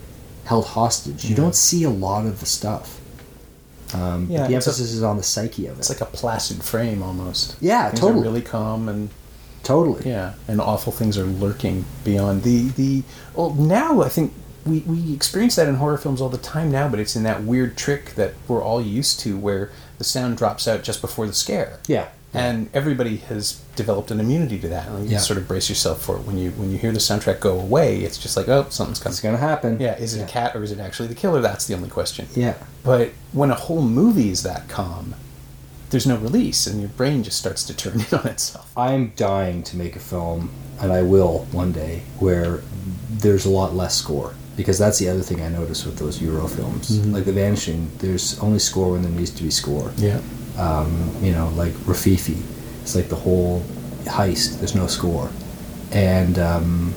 held hostage. You Yeah. don't see a lot of the stuff. Um, Yeah, but the it's a- emphasis is on the psyche of it. It's like a placid frame almost. Yeah, things totally. are really calm and Totally. yeah, and awful things are lurking beyond the the. Well, now I think we we experience that in horror films all the time now, but it's in that weird trick that we're all used to, where the sound drops out just before the scare. Yeah. And everybody has developed an immunity to that. And you Yeah. sort of brace yourself for it. When you when you hear the soundtrack go away, it's just like, oh, something's coming. It's going to happen. Yeah, is it yeah. a cat or is it actually the killer? That's the only question. Yeah. But when a whole movie is that calm, there's no release, and your brain just starts to turn in on itself. I'm dying to make a film, and I will one day, where there's a lot less score. Because that's the other thing I noticed with those Euro films. Mhm. Like The Vanishing, there's only score when there needs to be score. Yeah. Um, you know, like Rafifi. It's like the whole heist, there's no score. And um,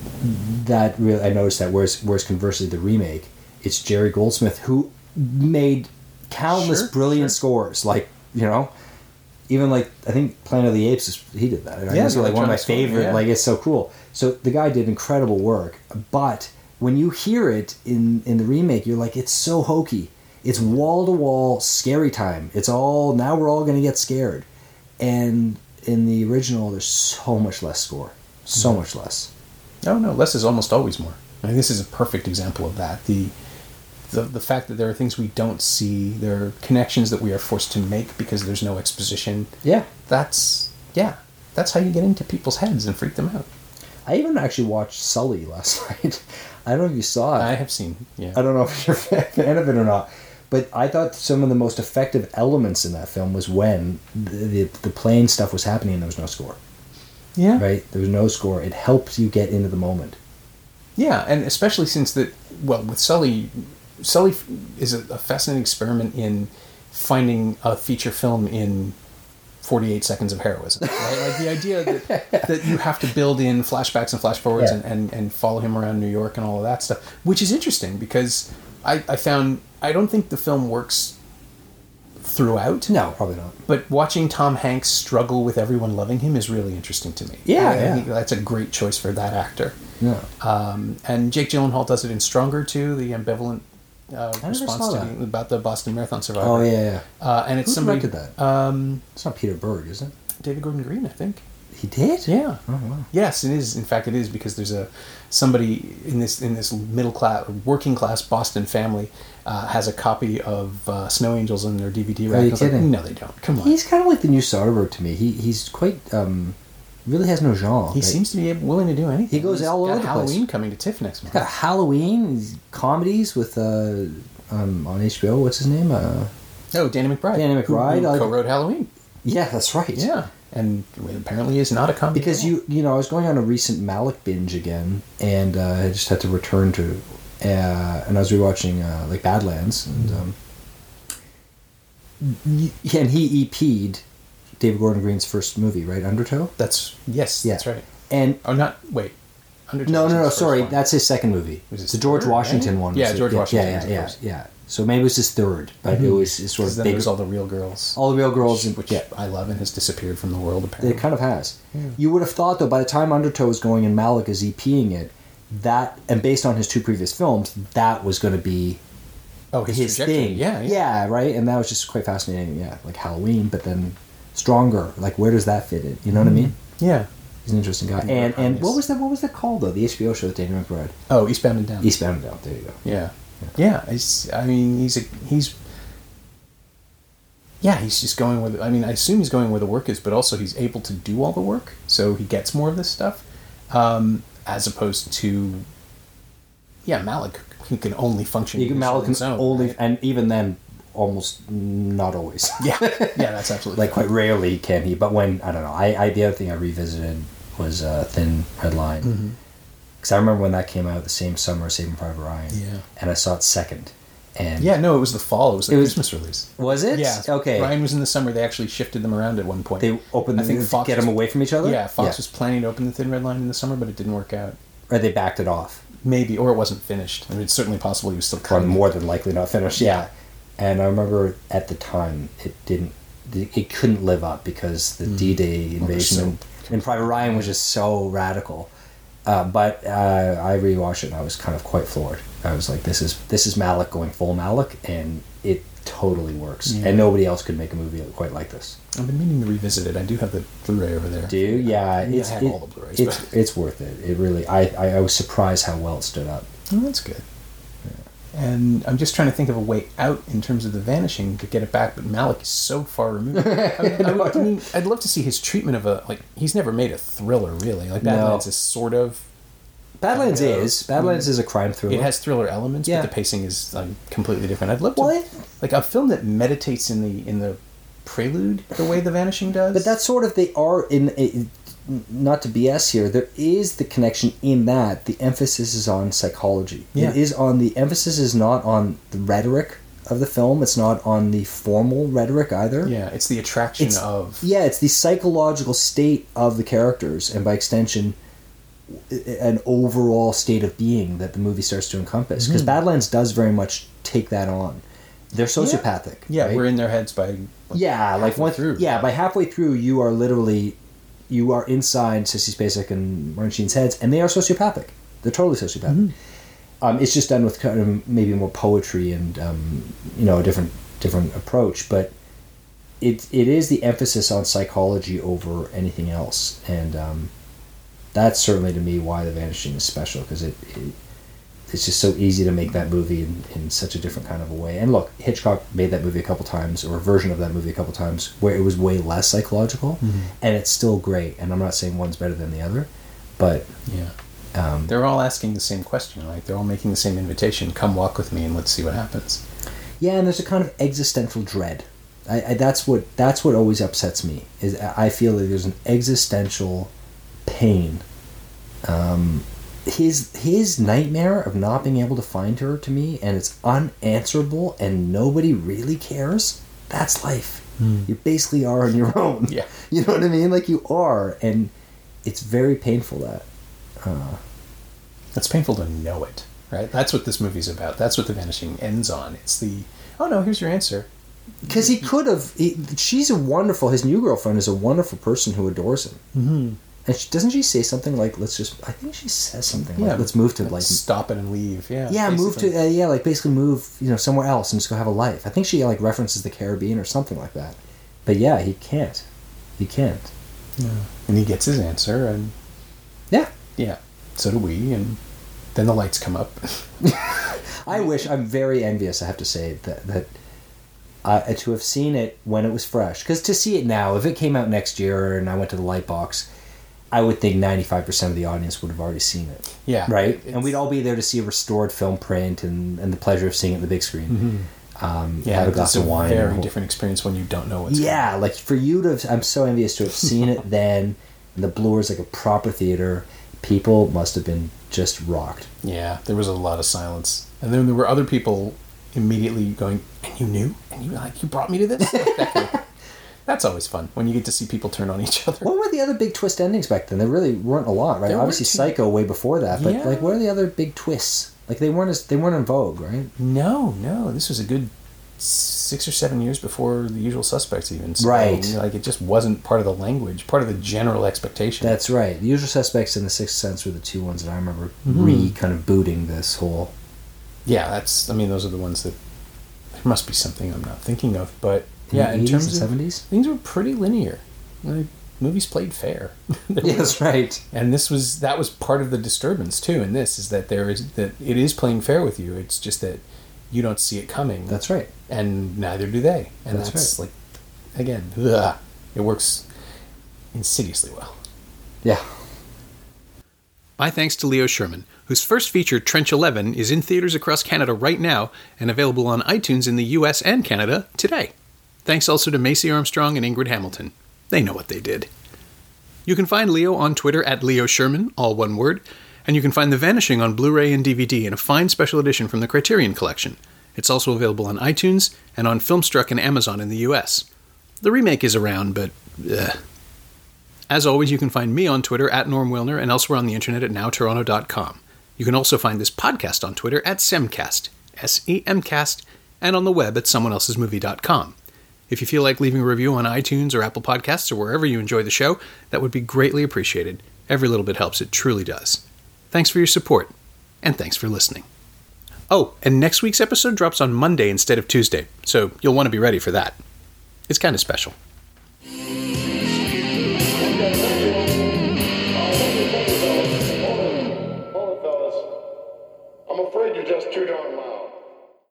that really, I noticed that, whereas, whereas conversely, the remake, it's Jerry Goldsmith, who made countless Sure, brilliant sure. scores. Like, you know, even like, I think Planet of the Apes, is, he did that. I Yeah, it's the like one of my electronic score, favorite, yeah. like, it's so cool. So the guy did incredible work, but when you hear it in, in the remake, you're like, it's so hokey. It's wall to wall scary time. It's all, now we're all going to get scared. And in the original, there's so much less score. So Mm-hmm. much less. No, no, less is almost always more. I think this is a perfect example of that. The, the the fact that there are things we don't see, there are connections that we are forced to make because there's no exposition. Yeah. That's, yeah, that's how you get into people's heads and freak them out. I even actually watched Sully last night. I don't know if you saw it. I have seen, yeah. I don't know if you're a fan of it or not, but I thought some of the most effective elements in that film was when the the, the plane stuff was happening and there was no score. Yeah. Right? There was no score. It helps you get into the moment. Yeah, and especially since that, well, with Sully, Sully is a, a fascinating experiment in finding a feature film in forty-eight seconds of heroism. Right? Like the idea that, that you have to build in flashbacks and flash forwards Yeah. and, and, and follow him around New York and all of that stuff, which is interesting because I, I found, I don't think the film works throughout. No, probably not. But watching Tom Hanks struggle with everyone loving him is really interesting to me. Yeah, I, I yeah. think that's a great choice for that actor. Yeah. Um, and Jake Gyllenhaal does it in Stronger too, the ambivalent uh, never response saw to that. the, about the Boston Marathon survivor. Oh, yeah, yeah. Uh, and it's Who somebody directed that? Um, It's not Peter Berg, is it? David Gordon Green, I think. He did? Yeah. Oh, wow. Yes, it is. In fact, it is because there's a somebody in this in this middle class, working class Boston family uh, has a copy of uh, Snow Angels in their D V D rack. Are you I was like, kidding? no, they don't. Come on. He's kind of like the new Soderbergh to me. He He's quite, um, really has no genre. he Like, seems to be willing to do anything. He goes He's all got over the place. Halloween coming to TIFF next month. He's got Halloween, he's comedies with, uh, um, on H B O, what's his name? Uh, Oh, Danny McBride. Danny who- McBride, who I- co-wrote Halloween. yeah, that's right. Yeah, and apparently is not a comedy. Because at all. you you know I was going on a recent Malick binge again, and uh, I just had to return to, uh, and I was rewatching uh, like Badlands, and um, y- and he E P'd David Gordon Green's first movie, right, Undertow. That's yes, Yeah. that's right. And Oh, not wait. Undertow no, was no, his no, first sorry, one. that's his second movie. Was his the George third, Washington right? one. Yeah, was George it? Washington Yeah, was the yeah, first. yeah, yeah. So maybe it was his third, but it was it's sort Because of then big. there's all the real girls, all the real girls, and, which yeah. I love and has disappeared from the world. Apparently, It kind of has. You would have thought, though, by the time Undertow was going and Malick is EPing it, that, and based on his two previous films, that was going to be oh, his, his trajectory. thing. Yeah, yeah, yeah, right? And that was just quite fascinating. Yeah, like Halloween, but then Stronger. Like, where does that fit in? You know what I mean? yeah. He's an interesting guy. Yeah, And and obvious. what was that? What was that called, though? The H B O show with Danny McBride. Oh, Eastbound and Down. Eastbound and Down. There you go. Yeah, yeah. It's, I mean, he's a, he's. Yeah, he's just going with. I mean, I assume he's going where the work is, but also he's able to do all the work, so he gets more of this stuff, um, as opposed to. Yeah, Malick, who can only function. You in can, his Malick own can zone, only, right? and even then, almost not always. Yeah, yeah, that's absolutely Like, quite rarely can he. But when, I don't know, I, I the other thing I revisited was uh, Thin Red Line. Mhm. Because I remember when that came out the same summer as Saving Private Ryan. Yeah. And I saw it second. And Yeah, no, it was the fall. It was the It was- Christmas release. Was it? Yeah. Okay. Ryan was in the summer. They actually shifted them around at one point. They opened I think them to Fox get them was- away from each other? Yeah, Fox Yeah. was planning to open the Thin Red Line in the summer, but it didn't work out. Or they backed it off. Maybe, or it wasn't finished. I mean, it's certainly possible he was still Or cutting. more than likely not finished. Yeah. And I remember at the time it didn't, it couldn't live up because the D-Day invasion so and, and Private Ryan was just so radical. Uh, but uh, I rewatched it and I was kind of quite floored. I was like, this is this is Malick going full Malick, and it totally works. Yeah. And nobody else could make a movie quite like this. I've been meaning to revisit it. I do have the Blu-ray over there. Do you? Yeah. I, it's, I have it, all the Blu-rays. It's, but. it's worth it. It really, I, I, I was surprised how well it stood up. Oh, that's good. And I'm just trying to think of a way out in terms of The Vanishing to get it back, but Malick is so far removed. I, I, I mean, I'd love to see his treatment of a, like, he's never made a thriller, really. Like, Badlands no. is sort of... Badlands kind of, is. Badlands mm, is a crime thriller. It has thriller elements, yeah. but the pacing is um, completely different. I'd love to... What? Like, a film that meditates in the in the prelude the way The Vanishing does. But that's sort of, they are in... in not to B S here, there is the connection in that the emphasis is on psychology. Yeah. It is on the emphasis is not on the rhetoric of the film. It's not on the formal rhetoric either. Yeah, it's the attraction it's, of yeah, it's the psychological state of the characters, and by extension, an overall state of being that the movie starts to encompass. Because mm-hmm. Badlands does very much take that on. They're sociopathic. Yeah, yeah right? we're in their heads by like, yeah, like one through. Yeah, by halfway through, you are literally. You are inside Sissy Spacek and Martin Sheen's heads, and they are sociopathic. They're totally sociopathic. Mm-hmm. Um, it's just done with kind of maybe more poetry and um, you know a different different approach, but it it is the emphasis on psychology over anything else, and um, that's certainly to me why The Vanishing is special, because it, it it's just so easy to make that movie in, in such a different kind of a way. And look, Hitchcock made that movie a couple times, or a version of that movie a couple times, where it was way less psychological, mm-hmm. and it's still great. And I'm not saying one's better than the other, but yeah, um, they're all asking the same question. Like they're all making the same invitation: "Come walk with me, and let's see what happens." Yeah, and there's a kind of existential dread. I, I that's what that's what always upsets me. Is I feel that there's an existential pain. Um, His his nightmare of not being able to find her, to me, and it's unanswerable and nobody really cares, that's life. Mm. You basically are on your own. Yeah. You know what I mean? Like you are, and it's very painful that. Uh, it's painful to know it, right? That's what this movie's about. That's what The Vanishing ends on. It's the, oh no, here's your answer. Because he could have, he, she's a wonderful, his new girlfriend is a wonderful person who adores him. Mm-hmm. And she, doesn't she say something like, let's just, I think she says something like, yeah, let's move to, like... Stop it and leave, yeah. Yeah, basically. move to, uh, yeah, like, basically move, you know, somewhere else and just go have a life. I think she, like, references the Caribbean or something like that. But yeah, he can't. He can't. Yeah. And he gets his answer, and... Yeah. Yeah. So do we, and then the lights come up. I wish, I'm very envious, I have to say, that... that uh, to have seen it when it was fresh. Because to see it now, if it came out next year and I went to the Lightbox... I would think ninety-five percent of the audience would have already seen it. Yeah. Right? And we'd all be there to see a restored film print and, and the pleasure of seeing it on the big screen. Mm-hmm. Um, yeah, have a glass it's of a wine. very different experience when you don't know what's Yeah, going on. like for you to have, I'm so envious to have seen it then, and the Bloor is like a proper theater. People must have been just rocked. Yeah, there was a lot of silence. And then there were other people immediately going, and you knew? And you like, you brought me to this? Like that kind of, that's always fun when you get to see people turn on each other. What were the other big twist endings back then? There really weren't a lot, right? There Obviously, Psycho way before that, but yeah. like, what are the other big twists? Like, they weren't as, they weren't in vogue, right? No, no. This was a good six or seven years before The Usual Suspects, even. So, right. Like, it just wasn't part of the language, part of the general expectation. That's right. The Usual Suspects and The Sixth Sense were the two ones that I remember mm-hmm. re kind of booting this whole. Yeah, that's. I mean, those are the ones that there must be something I'm not thinking of, but. In yeah, in terms of seventies, things were pretty linear. Like, movies played fair. Yeah, that's right. And this was that was part of the disturbance too. In this is that there is that it is playing fair with you. It's just that you don't see it coming. That's right. And neither do they. And that's, that's right. like again, ugh, it works insidiously well. Yeah. My thanks to Leo Sherman, whose first feature, Trench eleven, is in theaters across Canada right now and available on iTunes in the U S and Canada today. Thanks also to Macy Armstrong and Ingrid Hamilton. They know what they did. You can find Leo on Twitter at Leo Sherman, all one word, and you can find The Vanishing on Blu-ray and D V D in a fine special edition from the Criterion Collection. It's also available on iTunes and on Filmstruck and Amazon in the U S. The remake is around, but... Ugh. As always, you can find me on Twitter at Norm Wilner and elsewhere on the internet at now toronto dot com. You can also find this podcast on Twitter at Semcast, S E M cast, and on the web at someone else's movie dot com. If you feel like leaving a review on iTunes or Apple Podcasts or wherever you enjoy the show, that would be greatly appreciated. Every little bit helps, it truly does. Thanks for your support, and thanks for listening. Oh, and next week's episode drops on Monday instead of Tuesday, so you'll want to be ready for that. It's kind of special.